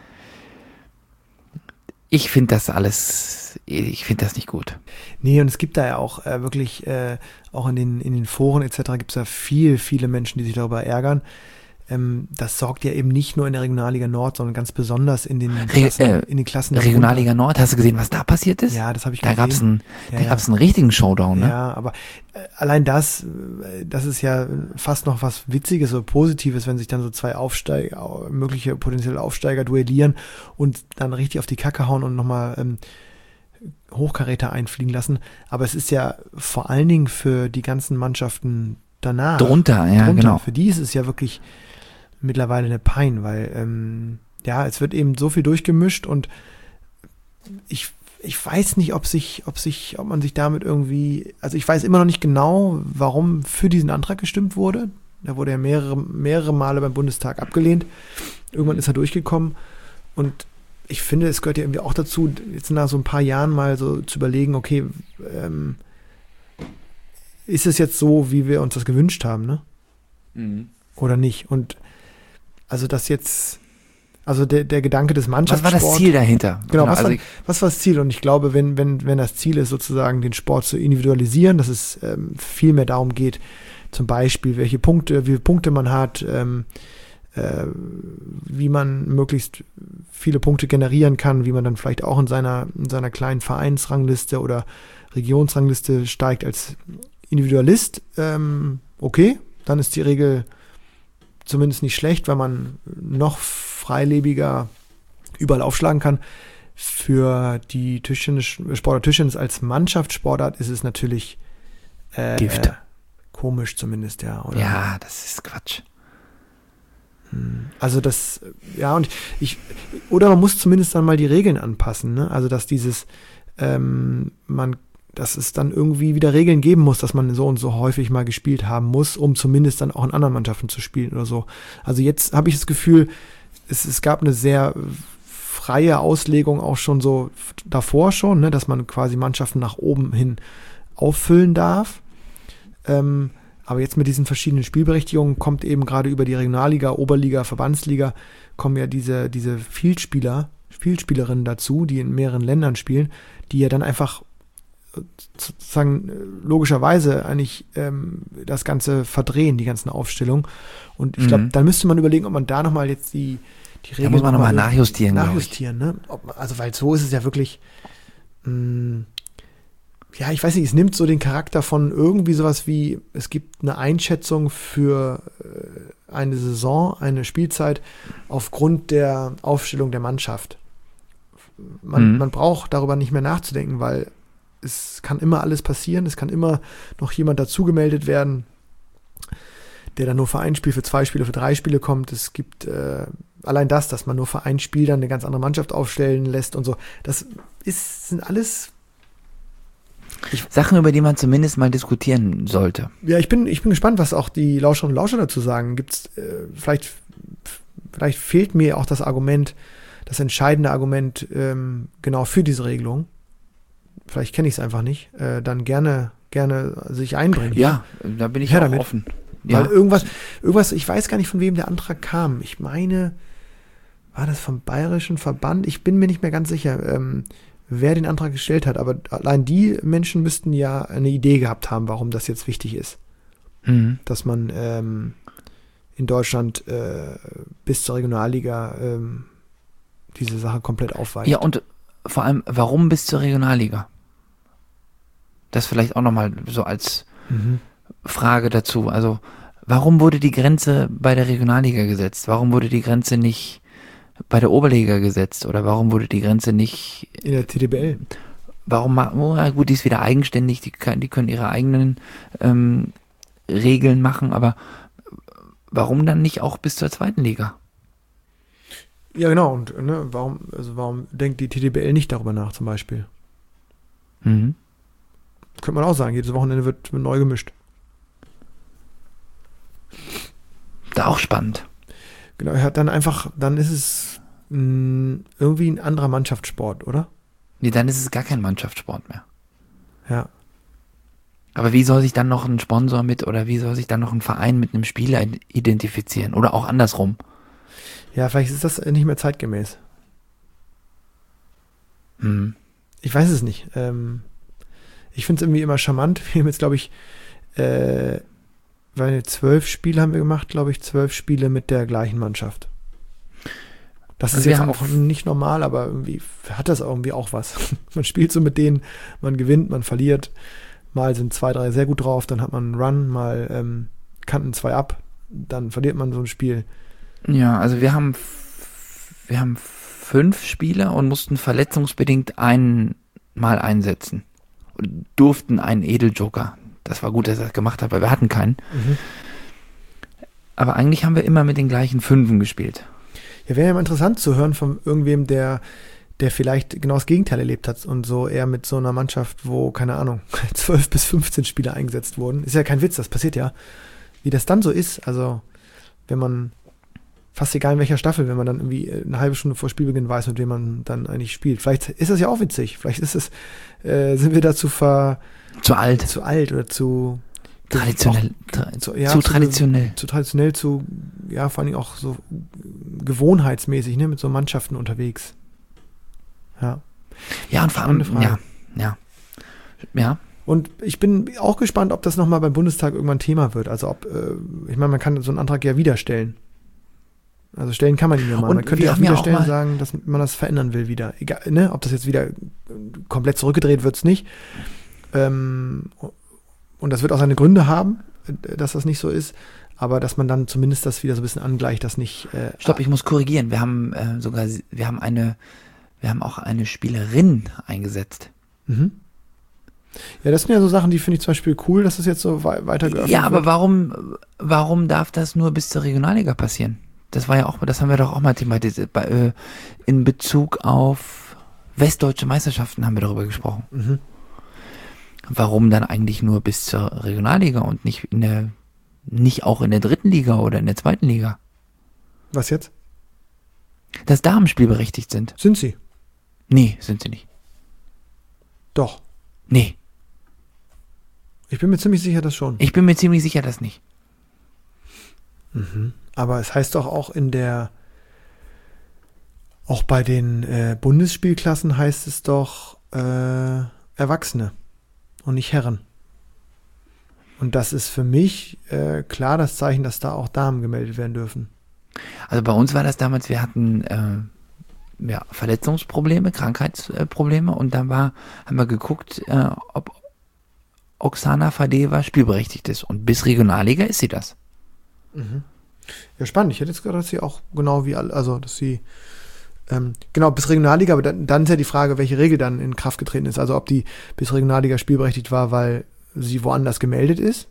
ich finde das alles, ich finde das nicht gut. Nee, und es gibt da ja auch äh, wirklich, äh, auch in den, in den Foren et cetera gibt es ja viel, viele Menschen, die sich darüber ärgern. Ähm, das sorgt ja eben nicht nur in der Regionalliga Nord, sondern ganz besonders in den Klassen, Re- äh, in den Klassen Regionalliga Nord, hast du gesehen, was da passiert ist? Ja, das habe ich Da gesehen. gab's einen, Ja, da ja. gab's einen richtigen Showdown, ne? Ja, aber äh, allein das, äh, das ist ja fast noch was Witziges oder Positives, wenn sich dann so zwei Aufsteiger, au- mögliche potenzielle Aufsteiger duellieren und dann richtig auf die Kacke hauen und nochmal ähm, Hochkaräter einfliegen lassen. Aber es ist ja vor allen Dingen für die ganzen Mannschaften danach. Drunter, ja, drunter. genau. Für die ist es ja wirklich mittlerweile eine Pein, weil ähm, ja, es wird eben so viel durchgemischt und ich ich weiß nicht, ob sich, ob sich, ob man sich damit irgendwie, also ich weiß immer noch nicht genau, warum für diesen Antrag gestimmt wurde. Da wurde ja mehrere, mehrere Male beim Bundestag abgelehnt. Irgendwann ist er durchgekommen und ich finde, es gehört ja irgendwie auch dazu, jetzt nach so ein paar Jahren mal so zu überlegen, okay, ähm, ist es jetzt so, wie wir uns das gewünscht haben, ne? Mhm. Oder nicht? Und also das jetzt, also der, der Gedanke des Was Mannschaftssports. war das Ziel dahinter? Genau, was, also war, was war das Ziel? Und ich glaube, wenn, wenn, wenn das Ziel ist, sozusagen den Sport zu individualisieren, dass es ähm, viel mehr darum geht, zum Beispiel, welche Punkte, wie viele Punkte man hat, ähm, äh, wie man möglichst viele Punkte generieren kann, wie man dann vielleicht auch in seiner, in seiner kleinen Vereinsrangliste oder Regionsrangliste steigt als Individualist, ähm, okay, dann ist die Regel zumindest nicht schlecht, weil man noch freilebiger überall aufschlagen kann. Für die Tischtennis, Sportart Tischtennis als Mannschaftssportart ist es natürlich äh, Gift. Äh, komisch zumindest, ja. Oder? Ja, das ist Quatsch. Also das, ja, und ich, oder man muss zumindest dann mal die Regeln anpassen, ne? Also dass dieses, ähm, man, dass es dann irgendwie wieder Regeln geben muss, dass man so und so häufig mal gespielt haben muss, um zumindest dann auch in anderen Mannschaften zu spielen oder so. Also jetzt habe ich das Gefühl, es, es gab eine sehr freie Auslegung auch schon so davor schon, ne, dass man quasi Mannschaften nach oben hin auffüllen darf. Ähm, aber jetzt mit diesen verschiedenen Spielberechtigungen kommt eben gerade über die Regionalliga, Oberliga, Verbandsliga, kommen ja diese, diese Vielspieler, Vielspielerinnen dazu, die in mehreren Ländern spielen, die ja dann einfach sozusagen logischerweise eigentlich ähm, das Ganze verdrehen, die ganzen Aufstellungen. Und ich Mhm. glaube, dann müsste man überlegen, ob man da nochmal jetzt die, die Regeln Da muss man nochmal noch mal nachjustieren, glaube ich. nachjustieren, ne? Ob, also weil so ist es ja wirklich mh, ja, ich weiß nicht, es nimmt so den Charakter von irgendwie sowas wie, es gibt eine Einschätzung für äh, eine Saison, eine Spielzeit aufgrund der Aufstellung der Mannschaft. Man, Mhm. man braucht darüber nicht mehr nachzudenken, weil es kann immer alles passieren, es kann immer noch jemand dazugemeldet werden, der dann nur für ein Spiel, für zwei Spiele, für drei Spiele kommt. Es gibt äh, allein das, dass man nur für ein Spiel dann eine ganz andere Mannschaft aufstellen lässt und so. Das ist, sind alles Sachen, über die man zumindest mal diskutieren sollte. Ja, ich bin, ich bin gespannt, was auch die Lauscherinnen und Lauscher dazu sagen. Gibt's, äh, vielleicht, vielleicht fehlt mir auch das Argument, das entscheidende Argument ähm, genau für diese Regelung. Vielleicht kenne ich es einfach nicht. Äh, dann gerne, gerne sich einbringen. Ja, da bin ich Her auch damit. offen. Weil Ja. irgendwas, irgendwas, ich weiß gar nicht, von wem der Antrag kam. Ich meine, war das vom Bayerischen Verband? Ich bin mir nicht mehr ganz sicher, ähm, wer den Antrag gestellt hat. Aber allein die Menschen müssten ja eine Idee gehabt haben, warum das jetzt wichtig ist. Mhm. Dass man ähm, in Deutschland äh, bis zur Regionalliga ähm, diese Sache komplett aufweicht. Ja, und vor allem, warum bis zur Regionalliga? Das vielleicht auch nochmal so als Mhm. Frage dazu. Also, warum wurde die Grenze bei der Regionalliga gesetzt? Warum wurde die Grenze nicht bei der Oberliga gesetzt? Oder warum wurde die Grenze nicht In der T D B L. warum, ma- oh, ja gut, die ist wieder eigenständig, die, kann, die können ihre eigenen ähm, Regeln machen, aber warum dann nicht auch bis zur zweiten Liga? Ja, genau. Und ne, warum, also warum denkt die T D B L nicht darüber nach, zum Beispiel? Mhm. Könnte man auch sagen, jedes Wochenende wird neu gemischt. Da auch spannend. Genau, er hat dann einfach, dann ist es mh, irgendwie ein anderer Mannschaftssport, oder? Nee, dann ist es gar kein Mannschaftssport mehr. Ja. Aber wie soll sich dann noch ein Sponsor mit oder wie soll sich dann noch ein Verein mit einem Spieler identifizieren? Oder auch andersrum? Ja, vielleicht ist das nicht mehr zeitgemäß. Hm. Ich weiß es nicht. Ähm, ich finde es irgendwie immer charmant. Wir haben jetzt, glaube ich, äh, weil zwölf Spiele haben wir gemacht, glaube ich, zwölf Spiele mit der gleichen Mannschaft. Das ist Also wir jetzt haben auch nicht normal, aber irgendwie hat das irgendwie auch was. Man spielt so mit denen, man gewinnt, man verliert. Mal sind zwei, drei sehr gut drauf, dann hat man einen Run, mal ähm, kannten zwei ab, dann verliert man so ein Spiel. Ja, also wir haben f- wir haben fünf Spieler und mussten verletzungsbedingt einen mal einsetzen. Und durften einen Edeljoker. Das war gut, dass er das gemacht hat, weil wir hatten keinen. Mhm. Aber eigentlich haben wir immer mit den gleichen Fünfen gespielt. Ja, wäre ja mal interessant zu hören von irgendwem, der, der vielleicht genau das Gegenteil erlebt hat und so eher mit so einer Mannschaft, wo, keine Ahnung, zwölf bis fünfzehn Spieler eingesetzt wurden. Ist ja kein Witz, das passiert ja. Wie das dann so ist, also wenn man, fast egal in welcher Staffel, wenn man dann irgendwie eine halbe Stunde vor Spielbeginn weiß, mit wem man dann eigentlich spielt. Vielleicht ist das ja auch witzig. Vielleicht ist es, äh, sind wir dazu ver... Zu alt. Zu alt oder zu... Traditionell. Auch, Tra zu, ja, zu zu, traditionell. Zu traditionell, zu, ja, vor allem auch so gewohnheitsmäßig, ne, mit so Mannschaften unterwegs. Ja. Ja, und vor allem, Spannende Frage. ja, ja. Ja. Und ich bin auch gespannt, ob das nochmal beim Bundestag irgendwann Thema wird. Also ob, äh, ich meine, man kann so einen Antrag ja wieder stellen. Also stellen kann man ihn ja mal. Und Man könnte wir ja auch haben ja wieder auch stellen mal- sagen, dass man das verändern will wieder. Egal, ne? Ob das jetzt wieder komplett zurückgedreht wird, es nicht. Ähm, und das wird auch seine Gründe haben, dass das nicht so ist. Aber dass man dann zumindest das wieder so ein bisschen angleicht, dass nicht... Äh, Stopp, ich muss korrigieren. Wir haben äh, sogar, wir haben eine, wir haben auch eine Spielerin eingesetzt. Mhm. Ja, das sind ja so Sachen, die finde ich zum Beispiel cool, dass das jetzt so wei- weiter geöffnet Ja, aber wird. warum, warum darf das nur bis zur Regionalliga passieren? Das war ja auch, das haben wir doch auch mal thematisiert. Bei, äh, in Bezug auf westdeutsche Meisterschaften haben wir darüber gesprochen. Mhm. Warum dann eigentlich nur bis zur Regionalliga und nicht in der, nicht auch in der dritten Liga oder in der zweiten Liga? Was jetzt? Dass Damen spielberechtigt sind. Sind sie? Nee, sind sie nicht. Doch. Nee, Ich bin mir ziemlich sicher, dass schon. ich bin mir ziemlich sicher, dass nicht. Mhm. Aber es heißt doch auch in der, auch bei den äh, Bundesspielklassen heißt es doch äh, Erwachsene und nicht Herren. Und das ist für mich äh, klar das Zeichen, dass da auch Damen gemeldet werden dürfen. Also bei uns war das damals, wir hatten äh, ja, Verletzungsprobleme, Krankheitsprobleme und dann war, haben wir geguckt, äh, ob Oksana Fadeva spielberechtigt ist. Und bis Regionalliga ist sie das. Mhm. Ja, spannend. Ich hätte jetzt gedacht, dass sie auch genau wie alle, also dass sie ähm, genau bis Regionalliga, aber dann, dann ist ja die Frage, welche Regel dann in Kraft getreten ist. Also ob die bis Regionalliga spielberechtigt war, weil sie woanders gemeldet ist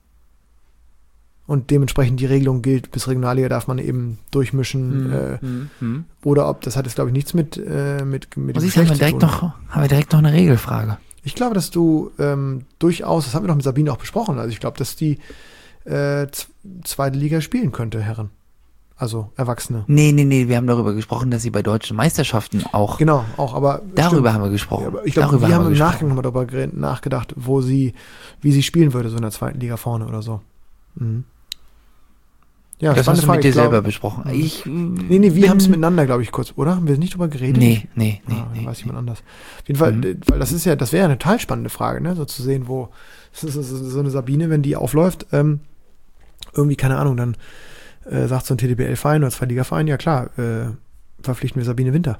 und dementsprechend die Regelung gilt, bis Regionalliga darf man eben durchmischen äh, hm, hm. oder ob, das hat jetzt glaube ich nichts mit, äh, mit, mit dem Muss ich sagen, Geschlecht wir zu direkt tun. noch, haben wir direkt noch eine Regelfrage. Ich glaube, dass du ähm, durchaus, das haben wir doch mit Sabine auch besprochen, also ich glaube, dass die äh, z- zweite Liga spielen könnte, Herren. Also Erwachsene. Nee, nee, nee, wir haben darüber gesprochen, dass sie bei deutschen Meisterschaften auch, Genau, auch, aber darüber stimmt. haben wir gesprochen. Ja, aber ich glaube, darüber wir haben im gesprochen. Nachgang nochmal darüber gere- nachgedacht, wo sie, wie sie spielen würde, so in der zweiten Liga vorne oder so. Mhm. Ja, Das hast spannende du Frage. mit dir Ich glaub- selber besprochen. Ich, Nee, nee, wir haben es miteinander, glaube ich, kurz, oder? Haben wir nicht drüber geredet? Nee, nee, nee, ah, dann nee. weiß jemand anders. Auf jeden Fall, Mhm. äh, weil das ist ja, das wäre ja eine total spannende Frage, ne? So zu sehen, wo so, so, so so eine Sabine, wenn die aufläuft, ähm, irgendwie, keine Ahnung, dann äh, sagt so ein T D B L-Verein oder Zweitliga-Verein, ja klar, äh, verpflichten wir Sabine Winter.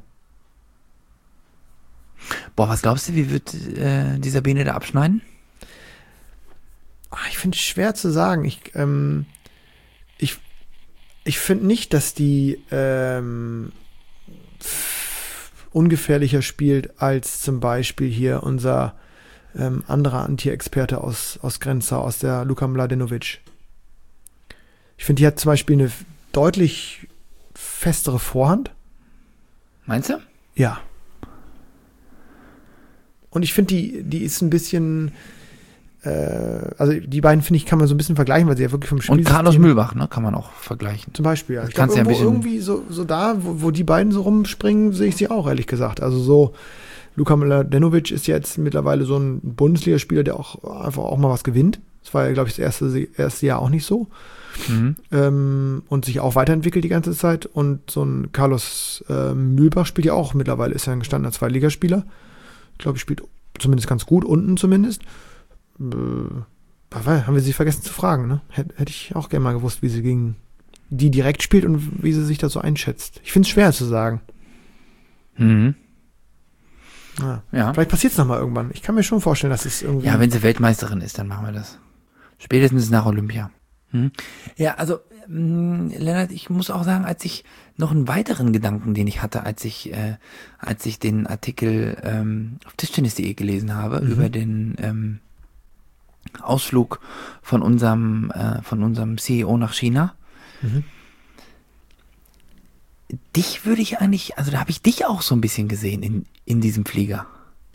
Boah, was glaubst du, wie wird äh, die Sabine da abschneiden? Ach, ich finde es schwer zu sagen. Ich, ähm, ich, ich finde nicht, dass die ähm, f- ungefährlicher spielt als zum Beispiel hier unser ähm, anderer Anti-Experte aus, aus Grenzau, aus der Luka Mladenovic. Ich finde, die hat zum Beispiel eine deutlich festere Vorhand. Meinst du? Ja. Und ich finde, die, die ist ein bisschen, äh, also die beiden, finde ich, kann man so ein bisschen vergleichen, weil sie ja wirklich vom Spiel. Und Carlos Mühlbach, ne, kann man auch vergleichen. Zum Beispiel, ja. Das Ich glaube, kannst ja ein irgendwo, bisschen- irgendwie so, so da, wo, wo die beiden so rumspringen, sehe ich sie auch, ehrlich gesagt. Also so, Luka Mladenovic ist jetzt mittlerweile so ein Bundesligaspieler, der auch einfach auch mal was gewinnt. Das war ja, glaube ich, das erste, erste Jahr auch nicht so. Mhm. Ähm, und sich auch weiterentwickelt die ganze Zeit. Und so ein Carlos äh, Mühlbach spielt ja auch mittlerweile, ist ja ein gestandener Zweitligaspieler. Ich glaube, spielt zumindest ganz gut, unten zumindest. Äh, aber haben wir sie vergessen zu fragen, ne? Hätte, hätte ich auch gerne mal gewusst, wie sie gegen die direkt spielt und wie sie sich da so einschätzt. Ich finde es schwer zu sagen. Mhm. Ja. Ja. Vielleicht passiert es nochmal irgendwann. Ich kann mir schon vorstellen, dass es irgendwie... Ja, wenn sie Weltmeisterin ist, dann machen wir das. Spätestens nach Olympia. Hm? Ja, also, mh, Lennart, ich muss auch sagen, als ich noch einen weiteren Gedanken, den ich hatte, als ich, äh, als ich den Artikel ähm, auf tischtennis punkt de gelesen habe, Mhm. über den ähm, Ausflug von unserem, äh, von unserem C E O nach China. Mhm. Dich würde ich eigentlich, also da habe ich dich auch so ein bisschen gesehen in, in diesem Flieger.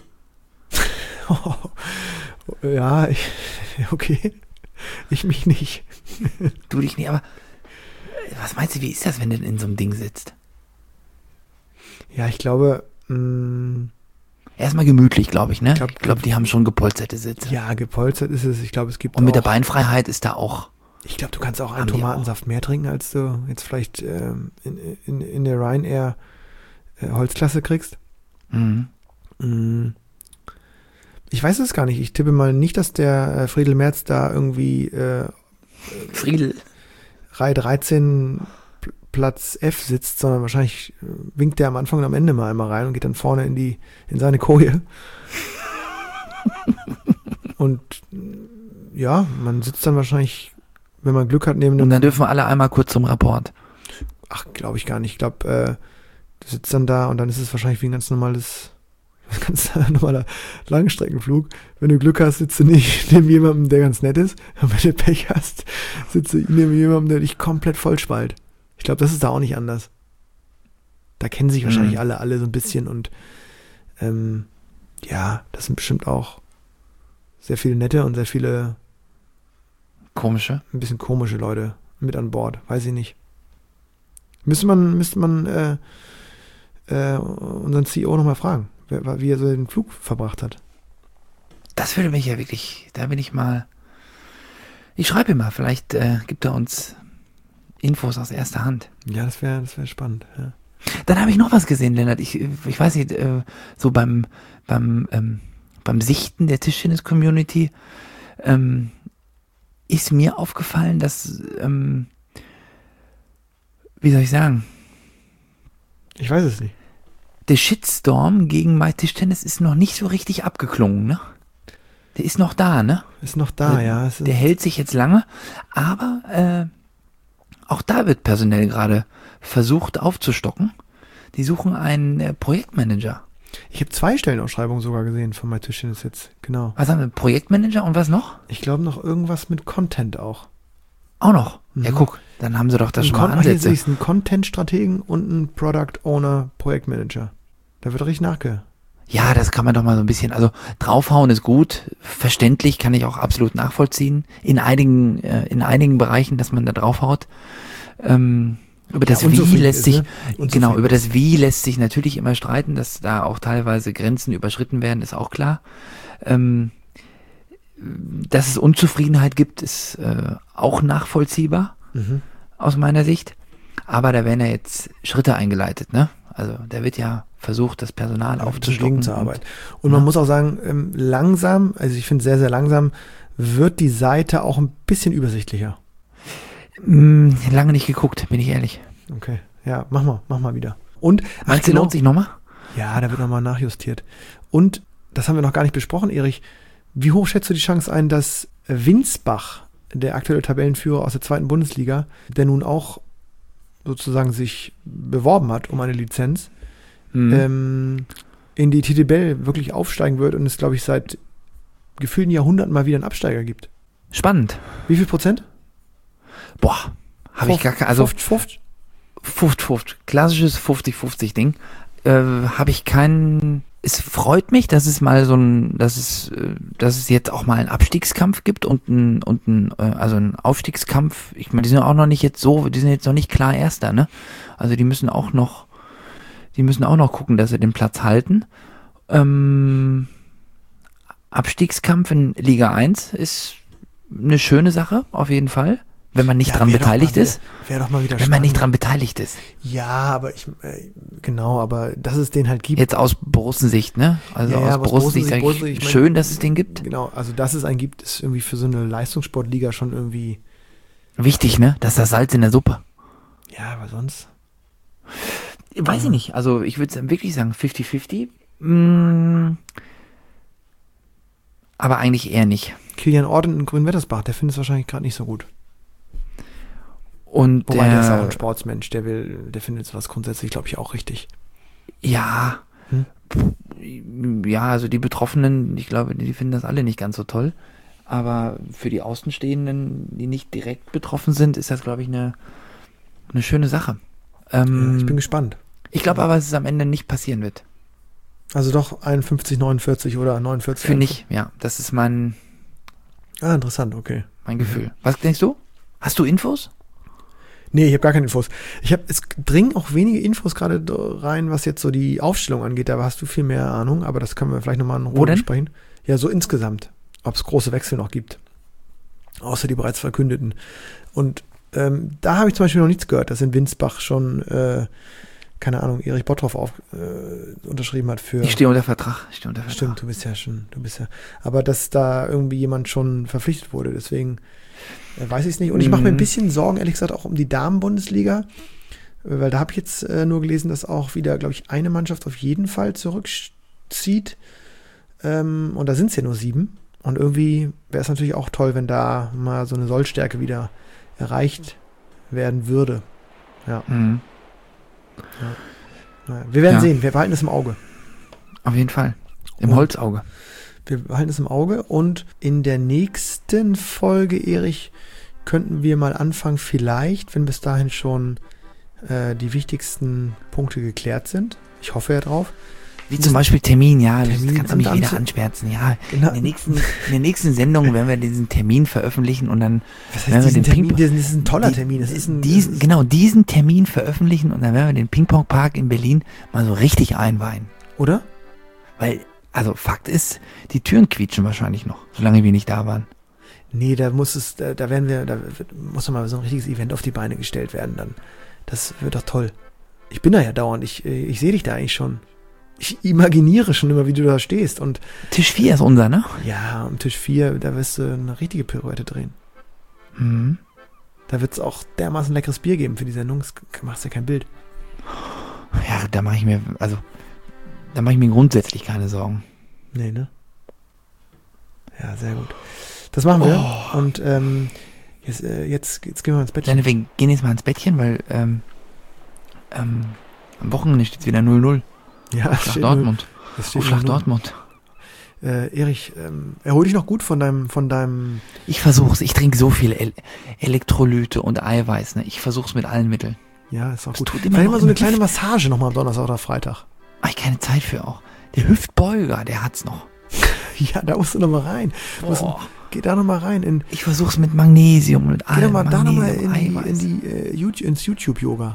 Ja, ich, okay. Ich mich nicht. Du dich nicht, aber äh, was meinst du, wie ist das, wenn du in so einem Ding sitzt? Ja, ich glaube, mh, Erstmal gemütlich, glaube ich, ne? Ich glaub- Ich glaube, die haben schon gepolsterte Sitze. ja, gepolstert ist es. Ich glaube, es gibt Und mit der auch, Beinfreiheit ist da auch. ich glaube, du kannst auch einen Haben die Tomatensaft mehr trinken, als du jetzt vielleicht ähm, in, in, in der Ryanair äh, Holzklasse kriegst. Mhm. Mm. Ich weiß es gar nicht. Ich tippe mal nicht, dass der äh, Friedel Merz da irgendwie äh, Friedel. Reihe dreizehn P- Platz F sitzt, sondern wahrscheinlich äh, winkt der am Anfang und am Ende mal einmal rein und geht dann vorne in die in seine Koje. Und mm, ja, man sitzt dann wahrscheinlich, wenn man Glück hat, neben Und einem, dann dürfen wir alle einmal kurz zum Rapport. ach, glaube ich gar nicht. Ich glaube, äh, du sitzt dann da und dann ist es wahrscheinlich wie ein ganz normales, ganz normaler Langstreckenflug. Wenn du Glück hast, sitzt du nicht neben jemandem, der ganz nett ist. Und wenn du Pech hast, sitzt du neben jemandem, der dich komplett vollspalt. Ich glaube, das ist da auch nicht anders. Da kennen sich wahrscheinlich Mhm. alle, alle so ein bisschen und ähm, ja, das sind bestimmt auch sehr viele nette und sehr viele Komische. ein bisschen komische Leute mit an Bord. Weiß ich nicht. Müsste man, müsste man äh, äh, unseren C E O nochmal fragen, wer, wie er so den Flug verbracht hat. Das würde mich ja wirklich, da bin ich mal. Ich schreibe ihm mal, vielleicht äh, gibt er uns Infos aus erster Hand. Ja, das wäre das wär spannend. Ja. Dann habe ich noch was gesehen, Lennart. Ich, ich weiß nicht, äh, so beim, beim, ähm, beim Sichten der Tischtennis-Community ähm, ist mir aufgefallen, dass, ähm, wie soll ich sagen, Ich weiß es nicht. der Shitstorm gegen My Tischtennis ist noch nicht so richtig abgeklungen, ne? Der ist noch da, ne? Ist noch da, Der- ja. Es ist, Der hält sich jetzt lange, aber äh, auch da wird personell gerade versucht aufzustocken. Die suchen einen äh, Projektmanager. ich habe zwei Stellenausschreibungen sogar gesehen von My Tischtennis jetzt. Genau. Was haben wir? Projektmanager und was noch? Ich glaube noch irgendwas mit Content auch. Auch noch. Mhm. Ja, guck, dann haben sie doch das Ein schon mal Con- hier sehe Ansätze. ich einen Content-Strategen und einen Product Owner Projektmanager. Da wird richtig nachge. Ja, das kann man doch mal so ein bisschen, also draufhauen ist gut, verständlich, kann ich auch absolut nachvollziehen. In einigen, äh, in einigen Bereichen, dass man da draufhaut. Ähm, über das Wie unzufrieden lässt ist, sich, ne? Unzufrieden genau, über ist. das Wie lässt sich natürlich immer streiten, dass da auch teilweise Grenzen überschritten werden, ist auch klar. Ähm, dass es Unzufriedenheit gibt, ist äh, auch nachvollziehbar Mhm. aus meiner Sicht. Aber da werden ja jetzt Schritte eingeleitet, ne? Also da wird ja versucht, das Personal aufzustocken. zu arbeiten. Und man Ja. muss auch sagen, ähm, langsam, also ich finde sehr, sehr langsam, wird die Seite auch ein bisschen übersichtlicher. Mh, lange nicht geguckt, bin ich ehrlich. Okay, ja, mach mal, mach mal wieder. Und, ach, Meinst du, genau, lohnt sich nochmal? ja, da wird nochmal nachjustiert. Und, das haben wir noch gar nicht besprochen, Erich, wie hoch schätzt du die Chance ein, dass Winsbach, der aktuelle Tabellenführer aus der zweiten Bundesliga, der nun auch sozusagen sich beworben hat um eine Lizenz, Mhm. ähm, in die T T B L wirklich aufsteigen wird und es, glaube ich, seit gefühlten Jahrhunderten mal wieder einen Absteiger gibt. Spannend. Wie viel Prozent? Boah, habe ich gar keine, also fünfzig, fünfzig? fünfzig fünfzig, klassisches fünfzig fünfzig Ding. Äh, habe ich keinen, es freut mich, dass es mal so ein, dass es, äh, dass es jetzt auch mal einen Abstiegskampf gibt und ein, und ein, äh, also ein Aufstiegskampf. Ich meine, die sind auch noch nicht jetzt so, die sind jetzt noch nicht klar Erster, ne? Also die müssen auch noch, die müssen auch noch gucken, dass sie den Platz halten. Ähm, Abstiegskampf in Liga eins ist eine schöne Sache, auf jeden Fall. Wenn man nicht Ja, dran wär doch beteiligt mal- ist. Wäre doch mal wieder Wenn man nicht spannend. dran beteiligt ist. Ja, aber ich, äh, genau, aber dass es den halt gibt. Jetzt aus Borussen-Sicht, ne? Also Ja, ja, aus aber aus Borussen-Sicht Borussen- sage Borussen- ich, ich mein- schön, dass es den gibt. Genau, also dass es einen gibt, ist irgendwie für so eine Leistungssportliga schon irgendwie, Wichtig, ne? Das ist das Salz in der Suppe. ja, aber sonst. Weiß ich nicht. Also ich würde wirklich sagen fünfzig fünfzig. Mm, aber eigentlich eher nicht. Kilian Orden in Grünwettersbach, der findet es wahrscheinlich gerade nicht so gut. Und Wobei der ist auch der, ein Sportsmensch, der will, der findet sowas grundsätzlich, glaube ich, auch richtig. ja, Hm? ja, also die Betroffenen, ich glaube, die finden das alle nicht ganz so toll. Aber für die Außenstehenden, die nicht direkt betroffen sind, ist das, glaube ich, eine, eine schöne Sache. Ähm, Ja, ich bin gespannt. ich glaube aber, dass es am Ende nicht passieren wird. Also doch einundfünfzig, neunundvierzig oder neunundvierzig. Für nicht, ja. Das ist mein, Ah, interessant, okay. mein Gefühl. Was denkst du? Hast du Infos? Nee, ich habe gar keine Infos. Ich habe, es dringen auch wenige Infos gerade rein, was jetzt so die Aufstellung angeht. Da hast du viel mehr Ahnung, aber das können wir vielleicht nochmal in Ruhe Wo denn? besprechen. Ja, so insgesamt, ob es große Wechsel noch gibt. Außer die bereits verkündeten. Und ähm, da habe ich zum Beispiel noch nichts gehört, dass in Winsbach schon, äh, keine Ahnung, Erich Bottroff auf, äh, unterschrieben hat für... Ich stehe unter Vertrag. Ich stehe unter Vertrag. Stimmt, du bist ja schon, du bist ja... Aber dass da irgendwie jemand schon verpflichtet wurde, deswegen äh, weiß ich es nicht. Und ich mache mir ein Mhm. bisschen Sorgen, ehrlich gesagt, auch um die Damen-Bundesliga, äh, weil da habe ich jetzt äh, nur gelesen, dass auch wieder, glaube ich, eine Mannschaft auf jeden Fall zurückzieht. Ähm, und da sind es ja nur sieben. Und irgendwie wäre es natürlich auch toll, wenn da mal so eine Sollstärke wieder erreicht werden würde. Ja, Mhm. naja. Wir werden Ja. sehen, wir behalten es im Auge. Auf jeden Fall. Im Und- Holzauge. Wir behalten es im Auge und in der nächsten Folge, Erich, könnten wir mal anfangen, vielleicht, wenn bis dahin schon äh, die wichtigsten Punkte geklärt sind. Ich hoffe ja drauf. Wie zum Beispiel Termin, ja, das Termin kannst du mich und wieder Anze- anschwärzen. Ja, Genau. in der nächsten, in der nächsten Sendung werden wir diesen Termin veröffentlichen und dann Was wenn heißt wir diesen den Termin? Ping- Das ist ein toller die- Termin. Das ist ein, diesen, das ist, genau, diesen Termin veröffentlichen und dann werden wir den Ping-Pong-Park in Berlin mal so richtig einweihen. oder? Weil, also Fakt ist, die Türen quietschen wahrscheinlich noch, solange wir nicht da waren. Nee, da muss es, da, da werden wir, da wird, muss noch mal so ein richtiges Event auf die Beine gestellt werden dann. Das wird doch toll. Ich bin da ja dauernd. Ich, äh, ich sehe dich da eigentlich schon. Ich imaginiere schon immer, wie du da stehst. Und Tisch vier ist unser, ne? ja, am Tisch vier, da wirst du eine richtige Pirouette drehen. Mhm. Da wird es auch dermaßen leckeres Bier geben für die Sendung. Das machst ja kein Bild. Ja, da mache ich mir, also, da mache ich mir grundsätzlich keine Sorgen. Nee, ne? Ja, sehr gut. Das machen wir. Oh. Und ähm, jetzt, äh, jetzt, jetzt gehen wir ins Bett. Kleine, wir gehen jetzt mal ins Bettchen, weil ähm, ähm, am Wochenende steht es wieder null null. Ja, Auf Schlag steht Dortmund. Nur, das Auf steht Schlag nur, Dortmund. Äh, Erich, ähm, erhol dich noch gut von deinem, von deinem. Ich versuch's. Ich trinke so viel El Elektrolyte und Eiweiß. Ne? Ich versuch's mit allen Mitteln. Ja, ist auch Das gut. tut immer Vielleicht noch mal so eine im kleine Hüft. Massage nochmal am Donnerstag oder Freitag. Hab ich keine Zeit für auch. Der Hüftbeuger, der hat's noch. Ja, da musst du nochmal rein. Musst, Boah. geh da nochmal rein. In, Ich versuch's mit Magnesium, mit geh allem. doch mal da nochmal Magnesium, in die, Eiweiß. in die, äh, YouTube, ins YouTube-Yoga.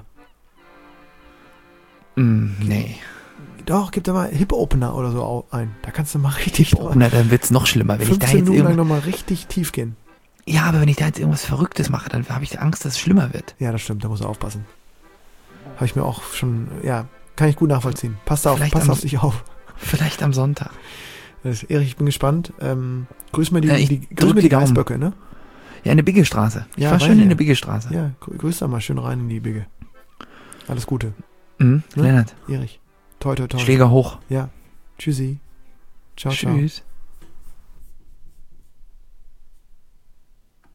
Mm, nee. Doch, gib da mal Hip-Opener oder so au- ein. Da kannst du mal richtig Oh, na, dann wird's noch schlimmer. Wenn ich da fünfzehn jetzt Minuten lang irgendwas, nochmal richtig tief gehen. ja, aber wenn ich da jetzt irgendwas Verrücktes mache, dann habe ich Angst, dass es schlimmer wird. Ja, das stimmt, da musst du aufpassen. Habe ich mir auch schon, ja, kann ich gut nachvollziehen. Pass auf, Vielleicht pass am- auf dich auf. Vielleicht am Sonntag. Das ist, Erich, ich bin gespannt. Ähm, grüß mir die, Ja, ich die, drück grüß mir die die Daumen. Geißböcke, ne? Ja, in der Biggestraße. Ich Ja, war weiß schön ich in ja. der Biggestraße. Ja, grü- grüß da mal schön rein in die Bigge. Alles Gute. Mhm, Ne? Lennart, Erich. Toi, toi, toi. Schläger hoch. Ja. Tschüssi. Ciao, ciao. Tschüss.